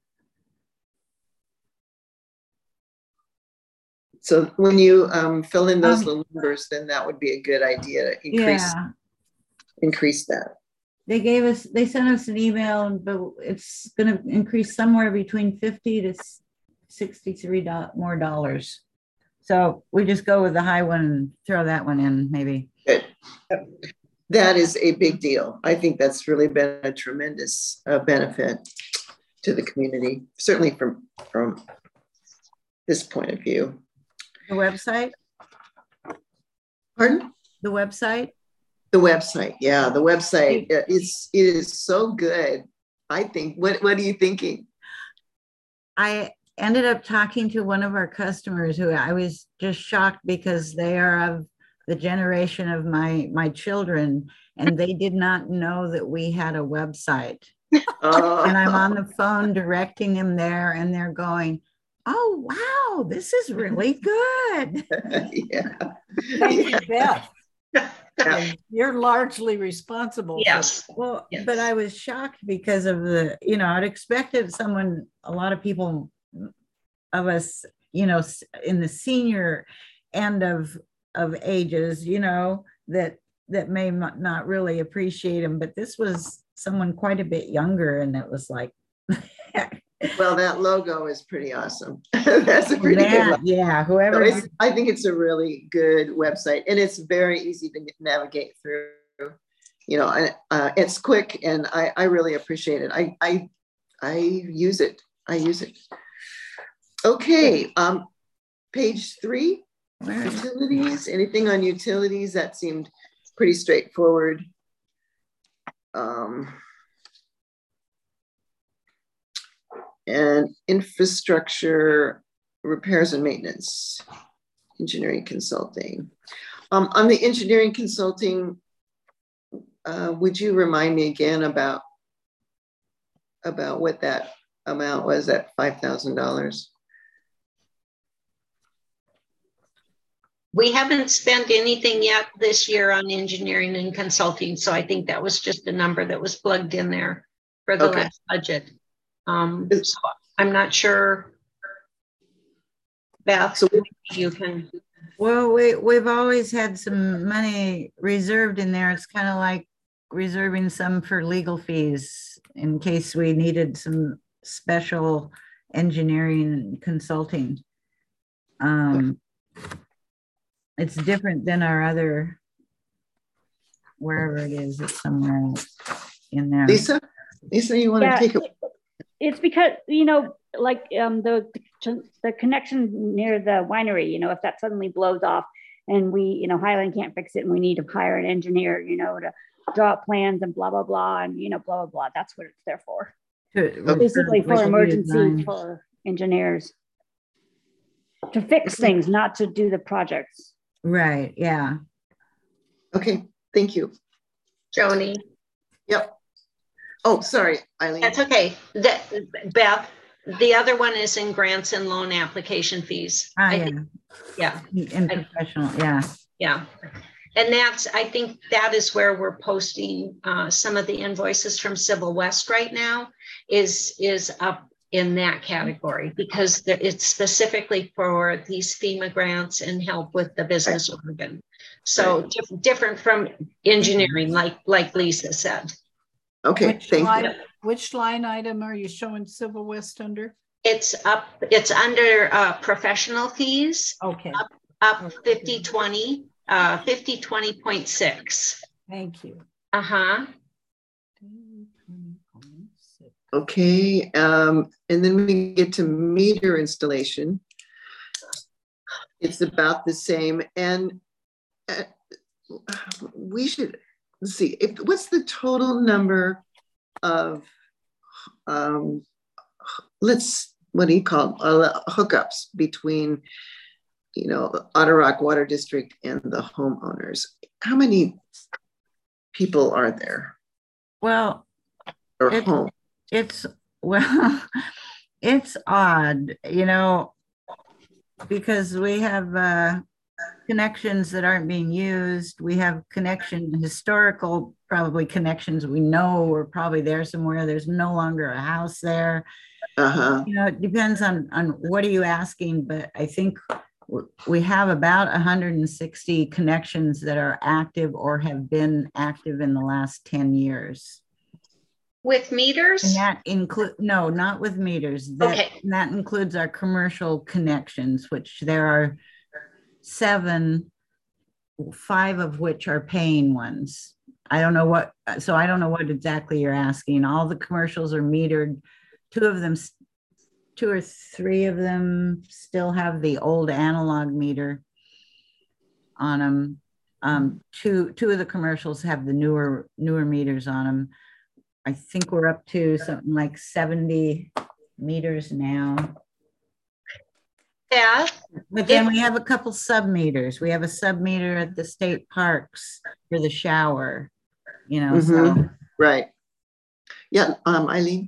So when you fill in those little numbers, then that would be a good idea to increase that. They sent us an email, but it's going to increase somewhere between $50 to $63 more dollars. So we just go with the high one and throw that one in, maybe. Good. That is a big deal. I think that's really been a tremendous benefit to the community, certainly from this point of view. The website? Pardon? The website? The website, yeah, the website it is so good. I think. What are you thinking? I ended up talking to one of our customers who I was just shocked because they are of the generation of my children, and they did not know that we had a website. And I'm on the phone directing them there, and they're going, "Oh wow, this is really good." Yeah. Thank you, Beth. And you're largely responsible. Yes. Well, yes. But I was shocked because of the, I'd expected a lot of people of us, in the senior end of ages, that may not really appreciate them. But this was someone quite a bit younger, and it was like, well, that logo is pretty awesome. That's a pretty good logo. Yeah, whoever. So I think it's a really good website, and it's very easy to navigate through. It's quick, and I really appreciate it. I use it. Okay, page 3, utilities. Anything on utilities? That seemed pretty straightforward. And infrastructure, repairs and maintenance, engineering consulting. On the engineering consulting, would you remind me again about what that amount was at $5,000? We haven't spent anything yet this year on engineering and consulting, so I think that was just a number that was plugged in there for the last budget. So I'm not sure, Beth, so you can. Well, we've always had some money reserved in there. It's kind of like reserving some for legal fees in case we needed some special engineering and consulting. It's different than our other, wherever it is, it's somewhere else in there. Lisa, you want to take it? It's because, like the connection near the winery, if that suddenly blows off and we, Highland can't fix it and we need to hire an engineer, to draw up plans and blah, blah, blah, and, blah, blah, blah. That's what it's there for. Basically for emergency, for engineers. To fix things, not to do the projects. Right, yeah. Okay, thank you. Joni. Yep. Oh, sorry, Eileen. That's okay. Beth, the other one is in grants and loan application fees. Yeah. In professional, yeah. Yeah. And I think that is where we're posting some of the invoices from Civil West right now is up in that category because it's specifically for these FEMA grants and help with the business organ. So different from engineering, like Lisa said. Okay, thank you. Which line item are you showing Civil West under? It's under professional fees, Okay, up Okay. 5020, 5020.6. thank you. Uh-huh. Okay, and then we get to meter installation. It's about the same, and we should see what's the total number of what do you call hookups between Otter Rock Water District and the homeowners. How many people are there? Well, Or it's, home? it's well, it's odd, because we have connections that aren't being used. We have historical, probably connections we know are probably there somewhere. There's no longer a house there. Uh-huh. It depends on what are you asking, but I think we have about 160 connections that are active or have been active in the last 10 years. With meters? And that no, not with meters. That includes our commercial connections, which there are 7, 5 of which are paying ones. I don't know what exactly you're asking. All the commercials are metered. 2 or 3 of them still have the old analog meter on them. 2 of the commercials have the newer meters on them. I think we're up to something like 70 meters now. Yeah. But then we have a couple sub-meters. We have a sub-meter at the state parks for the shower, so. Right. Yeah, Eileen?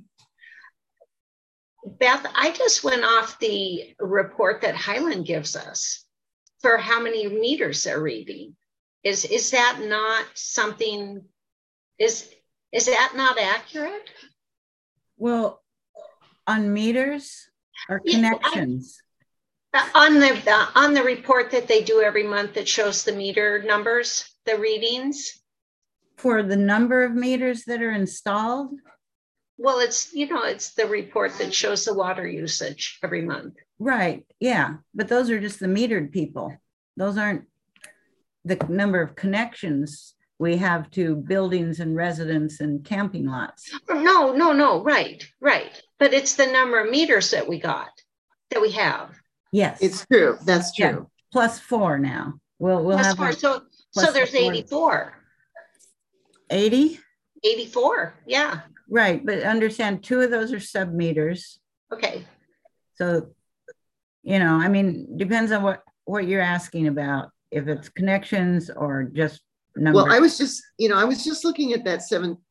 Beth, I just went off the report that Highland gives us for how many meters they're reading. Is that not something, is that not accurate? Well, on meters or connections? On the report that they do every month that shows the meter numbers, the readings. For the number of meters that are installed? Well, it's the report that shows the water usage every month. Right, yeah, but those are just the metered people. Those aren't the number of connections we have to buildings and residents and camping lots. No, right. But it's the number of meters that we have. Yes. It's true, that's true. Yeah. Plus 4 now. We'll have 4, so there's 84. 80? 84, yeah. Right, but understand 2 of those are sub-meters. Okay. So, depends on what you're asking about, if it's connections or just numbers. Well, I was just looking at that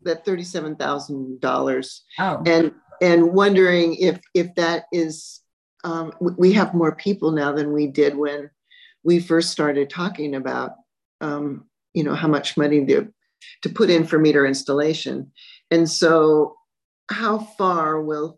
$37,000 and wondering if that is, we have more people now than we did when we first started talking about, how much money to put in for meter installation. And so how far will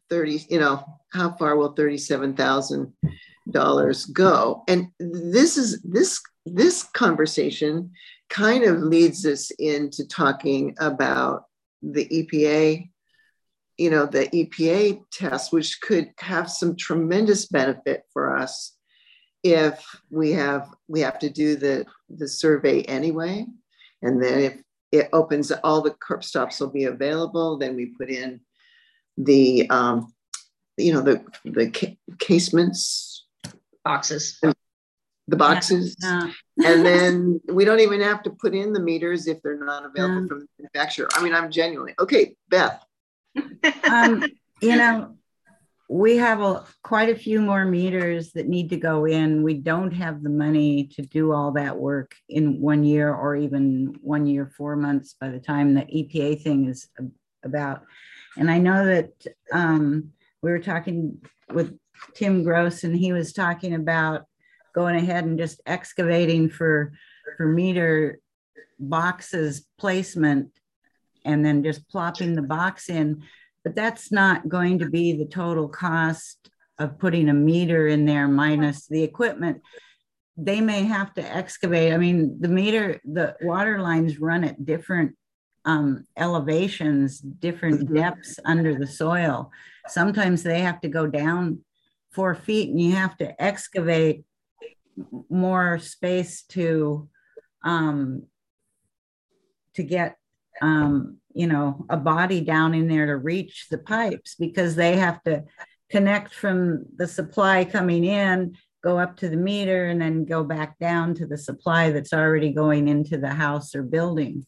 $37,000 go? And this conversation kind of leads us into talking about the EPA, the EPA test, which could have some tremendous benefit for us if we have to do the survey anyway. And then if it opens, all the curb stops will be available. Then we put in the casements, boxes, the boxes, and then we don't even have to put in the meters if they're not available from the manufacturer. I'm genuinely okay, Beth. We have quite a few more meters that need to go in. We don't have the money to do all that work in 1 year or even 1 year, 4 months by the time the EPA thing is about. And I know that we were talking with Tim Gross, and he was talking about going ahead and just excavating for meter boxes placement and then just plopping the box in. But that's not going to be the total cost of putting a meter in there minus the equipment. They may have to excavate. The water lines run at different elevations, different depths under the soil. Sometimes they have to go down 4 feet and you have to excavate more space to get a body down in there to reach the pipes, because they have to connect from the supply coming in, go up to the meter, and then go back down to the supply that's already going into the house or building.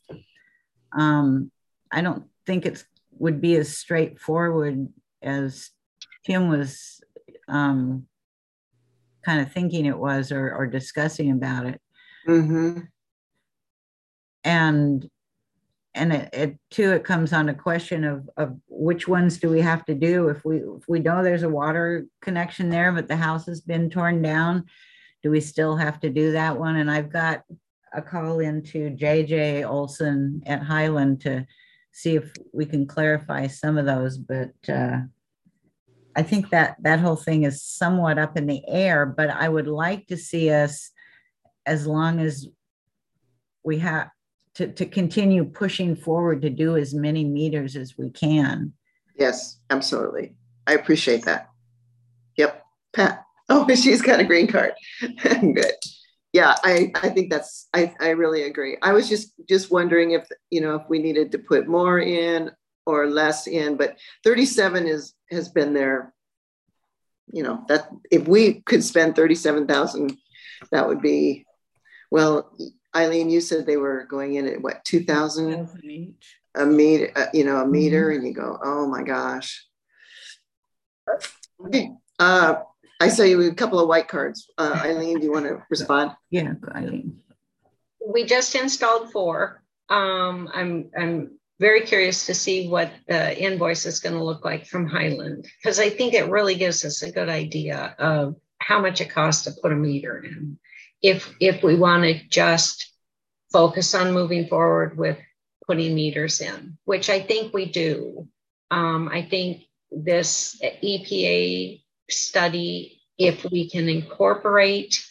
I don't think it would be as straightforward as Tim was kind of thinking it was, or discussing about it. Mm-hmm. And it comes on a question of which ones do we have to do. If we know there's a water connection there, but the house has been torn down, do we still have to do that one? And I've got a call into JJ Olson at Highland to see if we can clarify some of those. But I think that whole thing is somewhat up in the air, but I would like to see us, as long as we have to continue pushing forward to do as many meters as we can. Yes, absolutely. I appreciate that. Yep. Pat. Oh, she's got a green card. Good. Yeah, I think I really agree. I was just wondering if we needed to put more in or less in, but 37 has been there. That if we could spend 37,000, that would be, well, Eileen, you said they were going in at what, 2,000 each a meter, a meter, and you go, oh my gosh. Okay. I saw you with a couple of white cards. Eileen, do you want to respond? Yeah, Eileen. We just installed 4. I'm very curious to see what the invoice is going to look like from Highland, because I think it really gives us a good idea of how much it costs to put a meter in. If we want to just focus on moving forward with putting meters in, which I think we do. I think this EPA study, if we can incorporate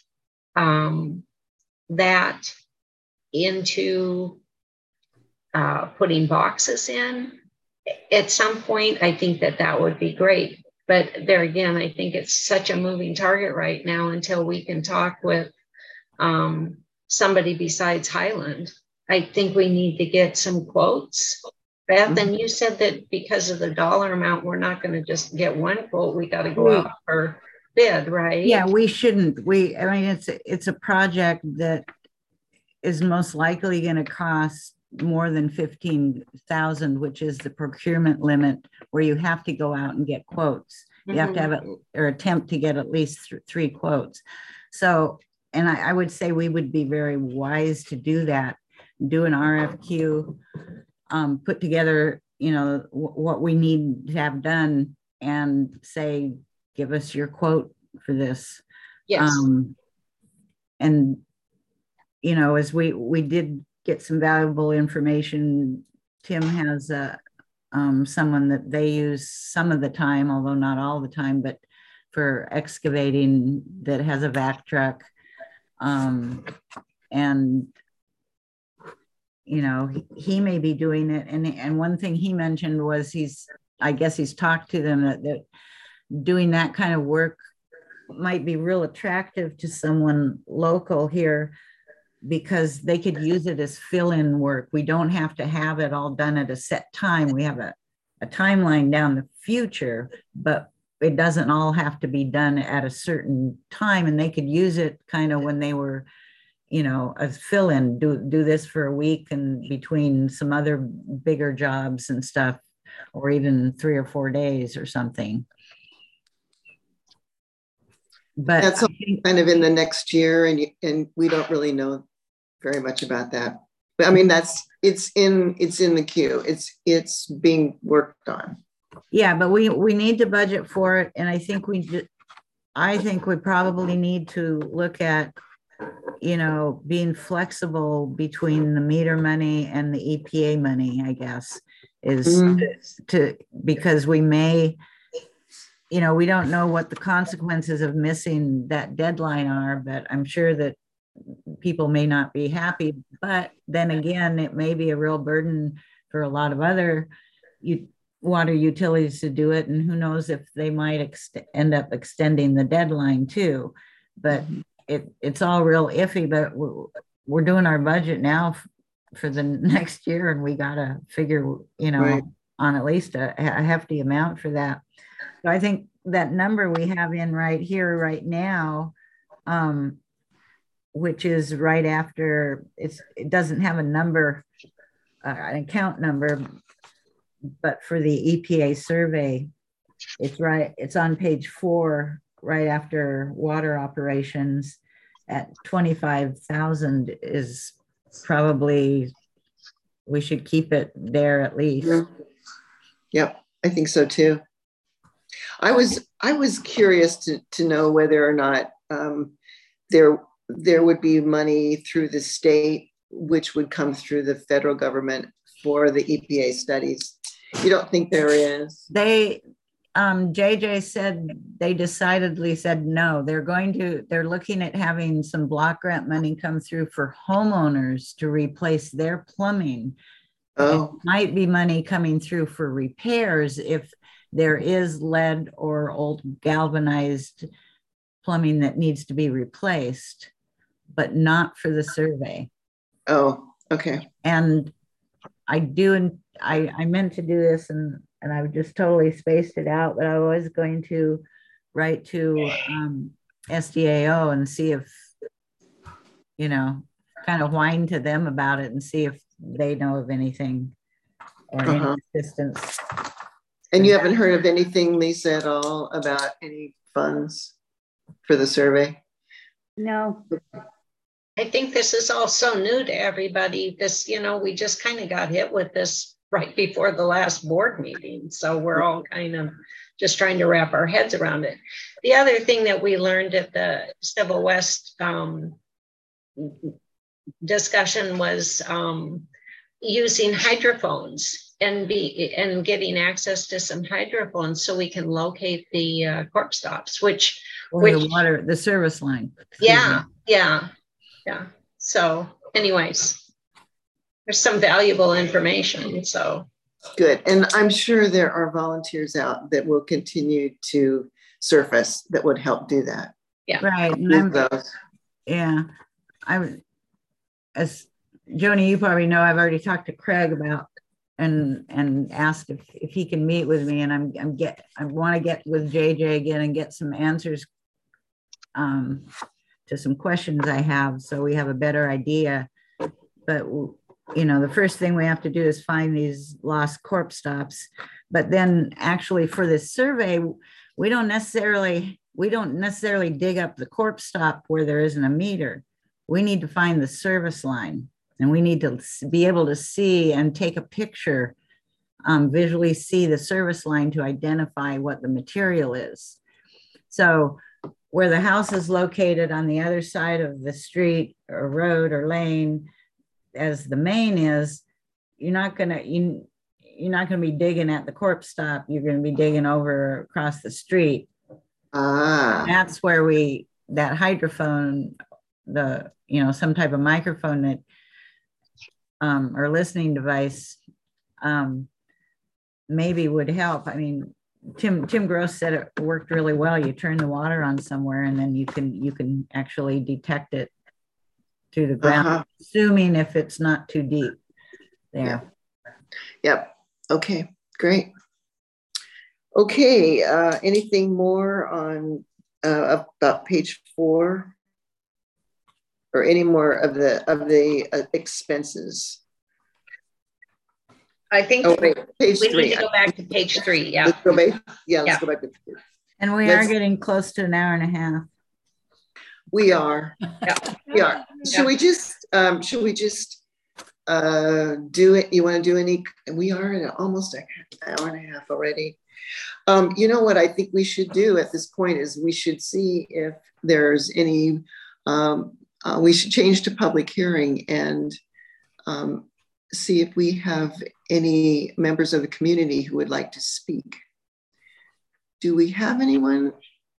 that into putting boxes in at some point, I think that would be great. But there again, I think it's such a moving target right now until we can talk with somebody besides Highland. I think we need to get some quotes. Beth, and you said that because of the dollar amount, we're not going to just get one quote. We got to go out for bid, right? Yeah, we shouldn't. I mean, it's a project that is most likely going to cost more than 15,000, which is the procurement limit, where you have to go out and get quotes. You have to have it, or attempt to get at least 3 quotes. So, and I would say we would be very wise to do that, do an RFQ, put together, what we need to have done, and say, give us your quote for this. Yes. And, as we did get some valuable information, Tim has someone that they use some of the time, although not all the time, but for excavating, that has a vac truck. And he may be doing it. And one thing he mentioned was I guess he's talked to them that doing that kind of work might be real attractive to someone local here, because they could use it as fill-in work. We don't have to have it all done at a set time. We have a timeline down the future, but it doesn't all have to be done at a certain time. And they could use it kind of when they were, as fill-in, do this for a week and between some other bigger jobs and stuff, or even 3 or 4 days or something. But that's kind of in the next year, and we don't really know very much about that. But I mean, it's in the queue. It's being worked on. Yeah, but we need to budget for it, and I think we probably need to look at being flexible between the meter money and the EPA money, I guess, is because we may, we don't know what the consequences of missing that deadline are, but I'm sure that people may not be happy. But then again, it may be a real burden for a lot of other water utilities to do it. And who knows if they might end up extending the deadline too. But it's all real iffy, but we're doing our budget now for the next year, and we got to figure, Right. on at least a hefty amount for that. So I think that number we have in right here, right now, which is right after, it doesn't have a number, an account number, but for the EPA survey, it's on page 4, right after water operations, at 25,000 is probably, we should keep it there at least. Yep, I think so too. I was curious to know whether or not there would be money through the state, which would come through the federal government for the EPA studies. You don't think there is? JJ said they decidedly said no. They're looking at having some block grant money come through for homeowners to replace their plumbing. Oh, it might be money coming through for repairs if there is lead or old galvanized plumbing that needs to be replaced, but not for the survey. Oh, okay. And I meant to do this, and I just totally spaced it out, but I was going to write to SDAO and see if, kind of whine to them about it and see if they know of anything or any assistance. And you haven't heard of anything, Lisa, at all about any funds for the survey? No. I think this is all so new to everybody. This, we just kind of got hit with this right before the last board meeting. So we're all kind of just trying to wrap our heads around it. The other thing that we learned at the Civil West discussion was using hydrophones and getting access to some hydrophones so we can locate the corp stops, which the service line. Yeah. So anyways, there's some valuable information. So good. And I'm sure there are volunteers out that will continue to surface that would help do that. Yeah. Right. As Joni, you probably know, I've already talked to Craig about and asked if he can meet with me, and I want to get with JJ again and get some answers to some questions I have, so we have a better idea. But the first thing we have to do is find these lost corp stops. But then actually for this survey, we don't necessarily dig up the corp stop where there isn't a meter. We need to find the service line, and we need to be able to see and take a picture, visually see the service line to identify what the material is. So where the house is located on the other side of the street or road or lane, as the main is, you're not going to be digging at the corp stop. You're going to be digging over across the street. That's where that hydrophone, some type of microphone that or listening device maybe would help. I mean, Tim Gross said it worked really well. You turn the water on somewhere, and then you can actually detect it through the ground, assuming if it's not too deep there. Yep. Okay, great. Okay, anything more on about page 4, or any more of the expenses? I think page 3. We need to go back to page 3. Yeah. Let's go back. Let's go back to 3. And we are getting close to an hour and a half. We are. Yeah. We are. Should we just do it? You want to do any? We are in almost an hour and a half already. What I think we should do at this point is we should see if there's any, we should change to public hearing and see if we have any members of the community who would like to speak. Do we have anyone?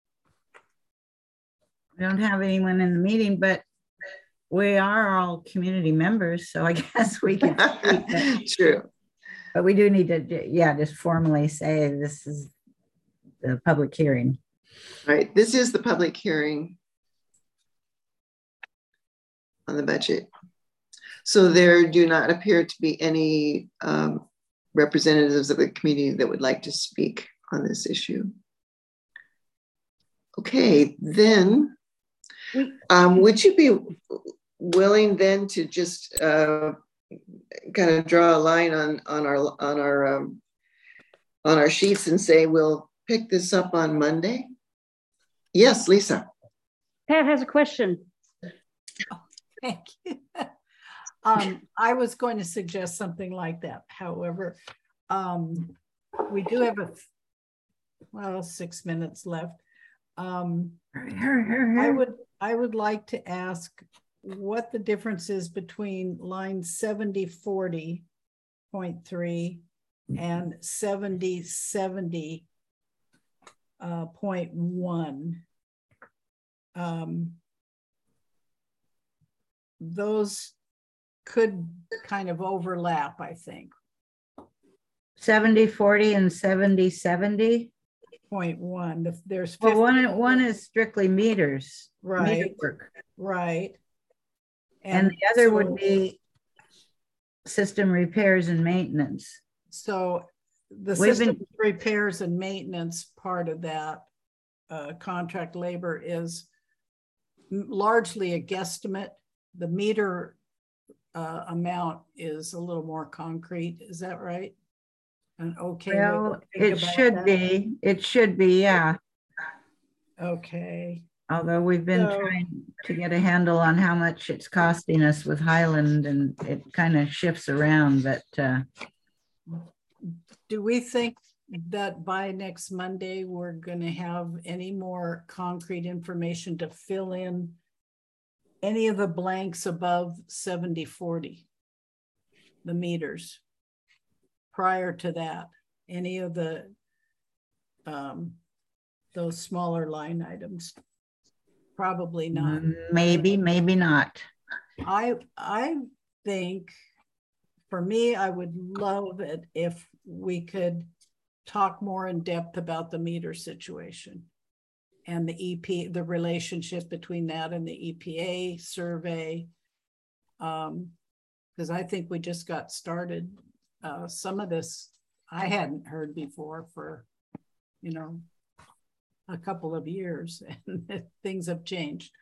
We don't have anyone in the meeting, but we are all community members, so I guess we can speak. True. But we do need to, yeah, just formally say this is the public hearing. All right, this is the public hearing on the budget. So there do not appear to be any representatives of the community that would like to speak on this issue. Okay, then would you be willing then to just kind of draw a line on our sheets and say we'll pick this up on Monday? Yes, Lisa. Pat has a question. Thank you. I was going to suggest something like that. However, we do have 6 minutes left. I would like to ask what the difference is between line 7040.3 and 7070.1. Those could kind of overlap, I think. 7040 and 7070. 0.1. There's 50, well, one is strictly meters, right? Meter work, right. And the other would be system repairs and maintenance. So the system repairs and maintenance part of that contract labor is largely a guesstimate. The meter amount is a little more concrete. Is that right? And okay. Well, it should be. It should be, yeah. Okay. Although we've been trying to get a handle on how much it's costing us with Highland, and it kind of shifts around. But do we think that by next Monday we're going to have any more concrete information to fill in any of the blanks above 7040, the meters? Prior to that, any of the those smaller line items? Probably not. Maybe not. I think, for me, I would love it if we could talk more in depth about the meter situation and the EP, the relationship between that and the EPA survey. Because I think we just got started. Some of this I hadn't heard before for, a couple of years, and things have changed.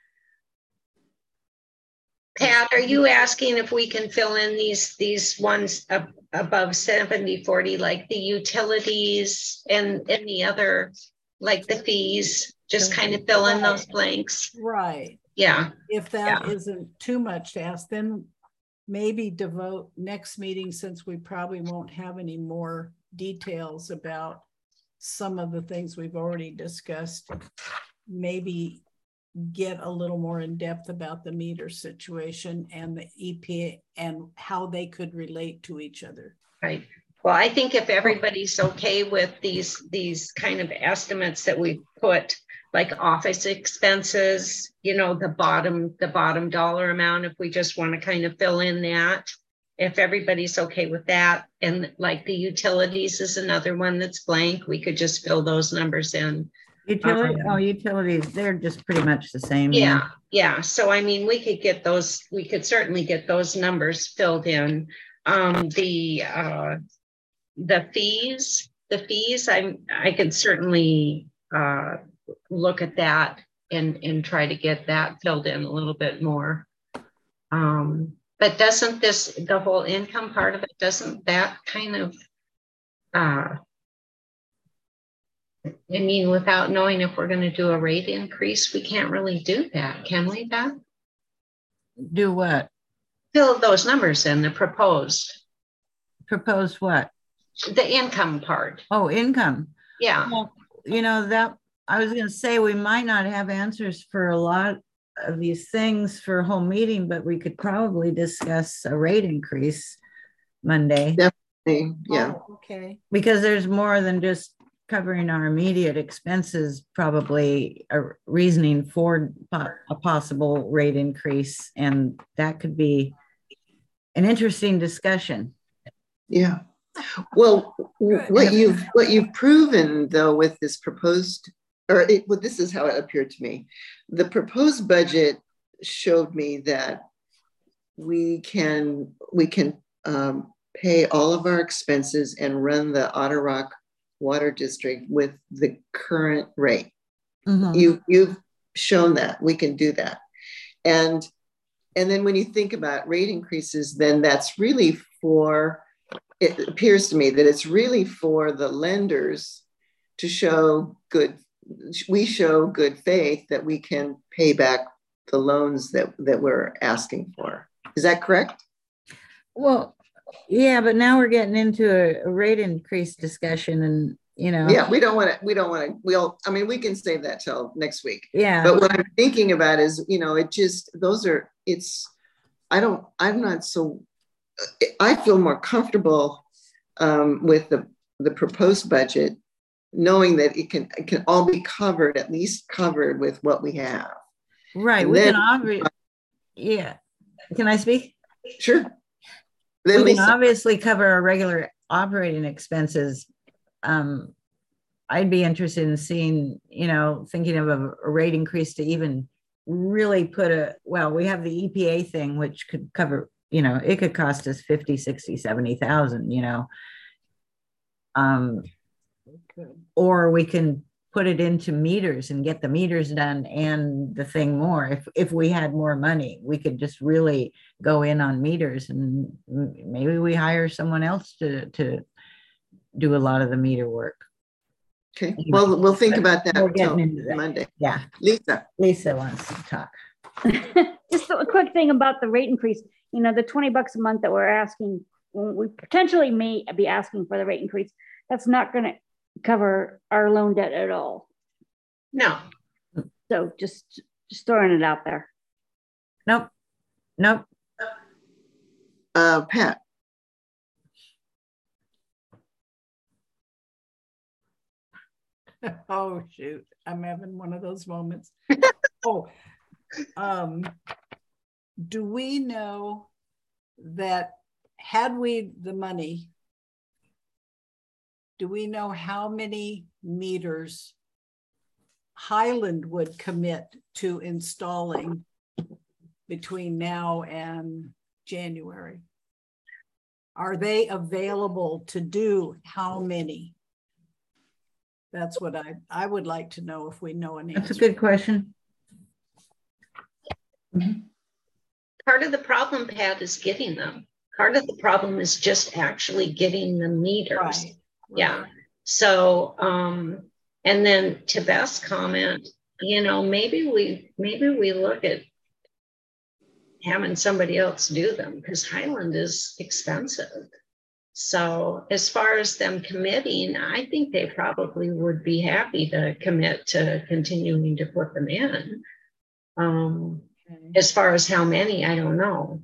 Pat, are you asking if we can fill in these ones above 7040, like the utilities and the other, like the fees, just kind of fill in those blanks? Right. Yeah. If that isn't too much to ask, then maybe devote next meeting, since we probably won't have any more details about some of the things we've already discussed, maybe get a little more in depth about the meter situation and the EPA and how they could relate to each other. Right. Well, I think if everybody's okay with these kind of estimates that we put, like office expenses, the bottom dollar amount, if we just want to kind of fill in that, if everybody's okay with that, and like the utilities is another one that's blank, we could just fill those numbers in. Utilities, they're just pretty much the same. Yeah. So I mean, we could certainly get those numbers filled in. The fees, I could certainly look at that and try to get that filled in a little bit more. But doesn't the whole income part of it, doesn't that kind of, without knowing if we're going to do a rate increase, we can't really do that, can we, Beth? Do what? Fill those numbers in, the proposed. Proposed what? The income part. Oh, income. Yeah. Well, that I was going to say, we might not have answers for a lot of these things for a whole meeting, but we could probably discuss a rate increase Monday. Definitely, yeah. Oh, okay. Because there's more than just covering our immediate expenses, probably a reasoning for a possible rate increase, and that could be an interesting discussion. Yeah. Well, what you've proven though with this proposed, well, this is how it appeared to me. The proposed budget showed me that we can pay all of our expenses and run the Otter Rock Water District with the current rate. Mm-hmm. You've shown that we can do that. And then when you think about rate increases, then that's really for, it appears to me that it's really for the lenders to show we show good faith that we can pay back the loans that we're asking for. Is that correct? Well, yeah, but now we're getting into a rate increase discussion, and yeah, we don't want to, I mean, we can save that till next week. Yeah. But what I'm thinking about is, I feel more comfortable with the proposed budget, knowing that it can all be covered, at least covered with what we have. Right. And we can yeah. Can I speak? Sure. Then we can obviously cover our regular operating expenses. I'd be interested in seeing, thinking of a rate increase to even really we have the EPA thing, which could cover, it could cost us 50, 60, 70,000, or we can put it into meters and get the meters done and the thing more. If we had more money, we could just really go in on meters, and maybe we hire someone else to do a lot of the meter work. Okay, well, we'll think about that until Monday. Yeah. Lisa wants to talk. Just a quick thing about the rate increase. The $20 a month that we're asking, we potentially may be asking for the rate increase. That's not going to cover our loan debt at all. No. So just throwing it out there. Nope. Pat. Oh shoot, I'm having one of those moments. Do we know that had we the money, do we know how many meters Highland would commit to installing between now and January? Are they available to do how many? That's what I would like to know, if we know an answer. That's a good question. Mm-hmm. Part of the problem, Pat, is getting them. Part of the problem is just actually getting the meters. Right. Yeah. So, and then to Beth's comment, maybe we look at having somebody else do them, because Highland is expensive. So as far as them committing, I think they probably would be happy to commit to continuing to put them in. As far as how many, I don't know.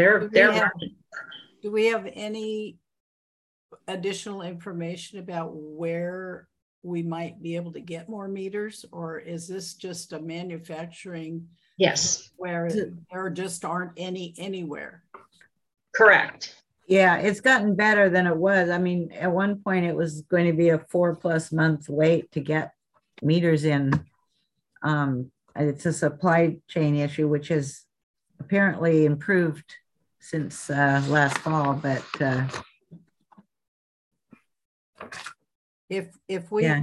Do we have any additional information about where we might be able to get more meters, or is this just a manufacturing? Yes. Where there just aren't any anywhere? Correct. Yeah, it's gotten better than it was. I mean, at one point it was going to be a 4+ month wait to get meters in. It's a supply chain issue, which has apparently improved since last fall, but if we,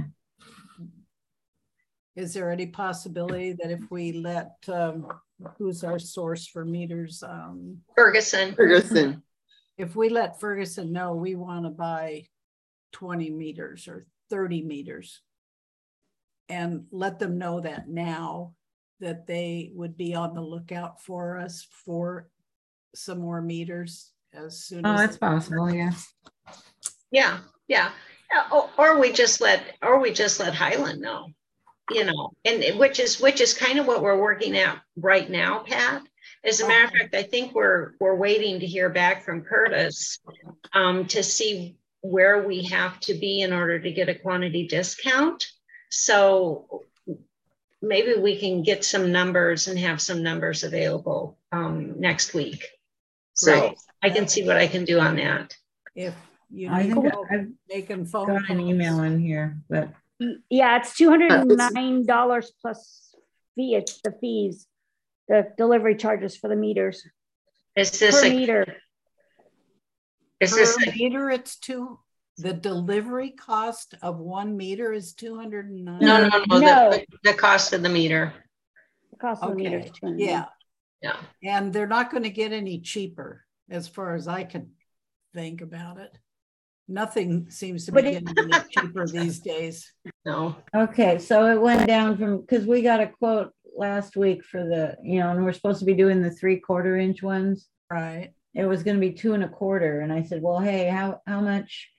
is there any possibility that if we let, who's our source for meters? Ferguson. If we let Ferguson know we want to buy 20 meters or 30 meters and let them know that now, that they would be on the lookout for us for some more meters as soon as. Oh, that's possible. Yeah. Yeah. Or we just let Highland know, and which is kind of what we're working at right now, Pat. As a matter of fact, I think we're waiting to hear back from Curtis to see where we have to be in order to get a quantity discount. So maybe we can get some numbers and have some numbers available next week. So I can see what I can do on that. You I need think help I've making phone got an calls. email in here, but Yeah, it's $209 plus the fees, the delivery charges for the meters Is this per a, meter. is Per this a, meter, the delivery cost of 1 meter is 209. no, No. the cost of the meter. The cost of the meter is Okay, $209. yeah. Yeah. And they're not going to get any cheaper as far as I can think about it. Nothing seems to be But it- getting any cheaper these days. No. okay, so it went down from, because we got a quote last week for the, and we're supposed to be doing the 3/4 inch ones. Right. It was gonna be 2 1/4. And I said, well, hey, how much?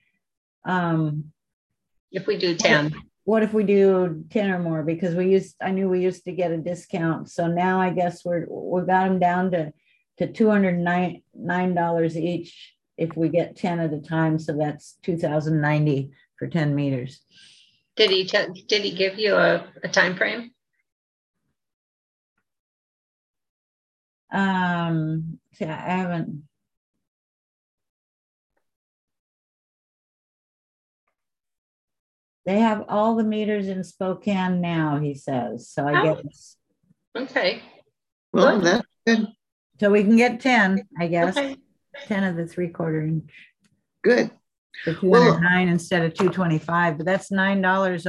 If we do 10. What if we do 10 or more? Because I knew we used to get a discount. So now I guess we got them down to $209 each if we get 10 at a time. So that's $2,090 for 10 meters. Did he give you a time frame? See, I haven't. They have all the meters in Spokane now, he says. So I guess. Okay. Well, Good. that's good. So we can get 10, I guess. Okay. 10 of the 3/4 inch Good. for 209 instead of 225, but that's $9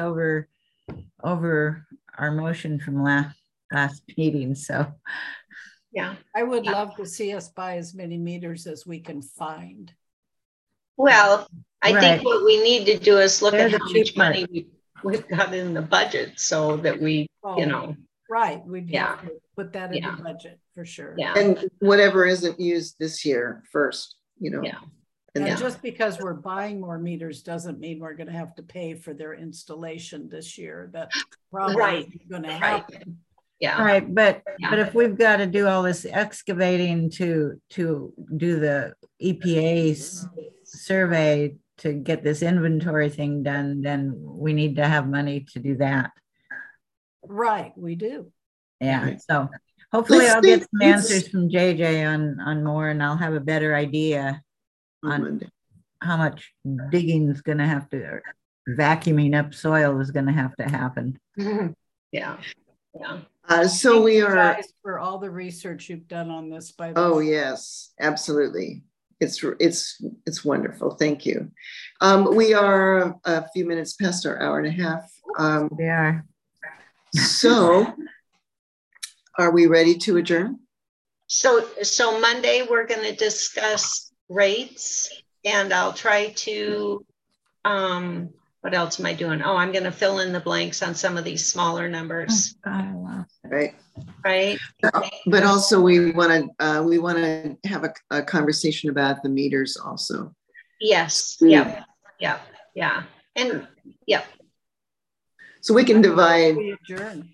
over our motion from last meeting. So Yeah. I would love to see us buy as many meters as we can find. Well, I Right. think what we need to do is look They're at the how cheap much money we've got in the budget so that we, Right. We'd Yeah. have to put that in Yeah. the budget for sure. yeah. And whatever isn't used this year first, Yeah. And And Yeah. just because we're buying more meters doesn't mean we're going to have to pay for their installation this year. That's probably Right. going to Right. happen. Yeah. all right, but Yeah. if we've got to do all this excavating to do the EPA's survey to get this inventory thing done, then we need to have money to do that. Right. We do. Yeah. Right. So hopefully Let's I'll get think- some let's- answers from JJ on more, and I'll have a better idea on on Monday. how much digging is going to have to, or vacuuming up soil is going to have to happen. Yeah. Yeah. So Thank we you are, guys for all the research you've done on this, by the oh, way. yes, absolutely. It's wonderful. Thank you. We are a few minutes past our hour and a half. They are. So are we ready to adjourn? So Monday, we're going to discuss rates, and I'll try to, what else am I doing? Oh, I'm going to fill in the blanks on some of these smaller numbers, Right. right? But also we want to have a conversation about the meters also. Yes. Yeah. Yeah. Yeah. And yeah. So we can divide, We adjourn.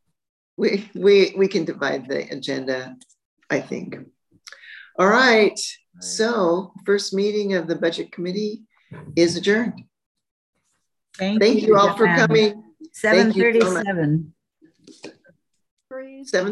we can divide the agenda, I think. All right. So first meeting of the budget committee is adjourned. Thank you all for coming. Thank you so much. 7:37. 7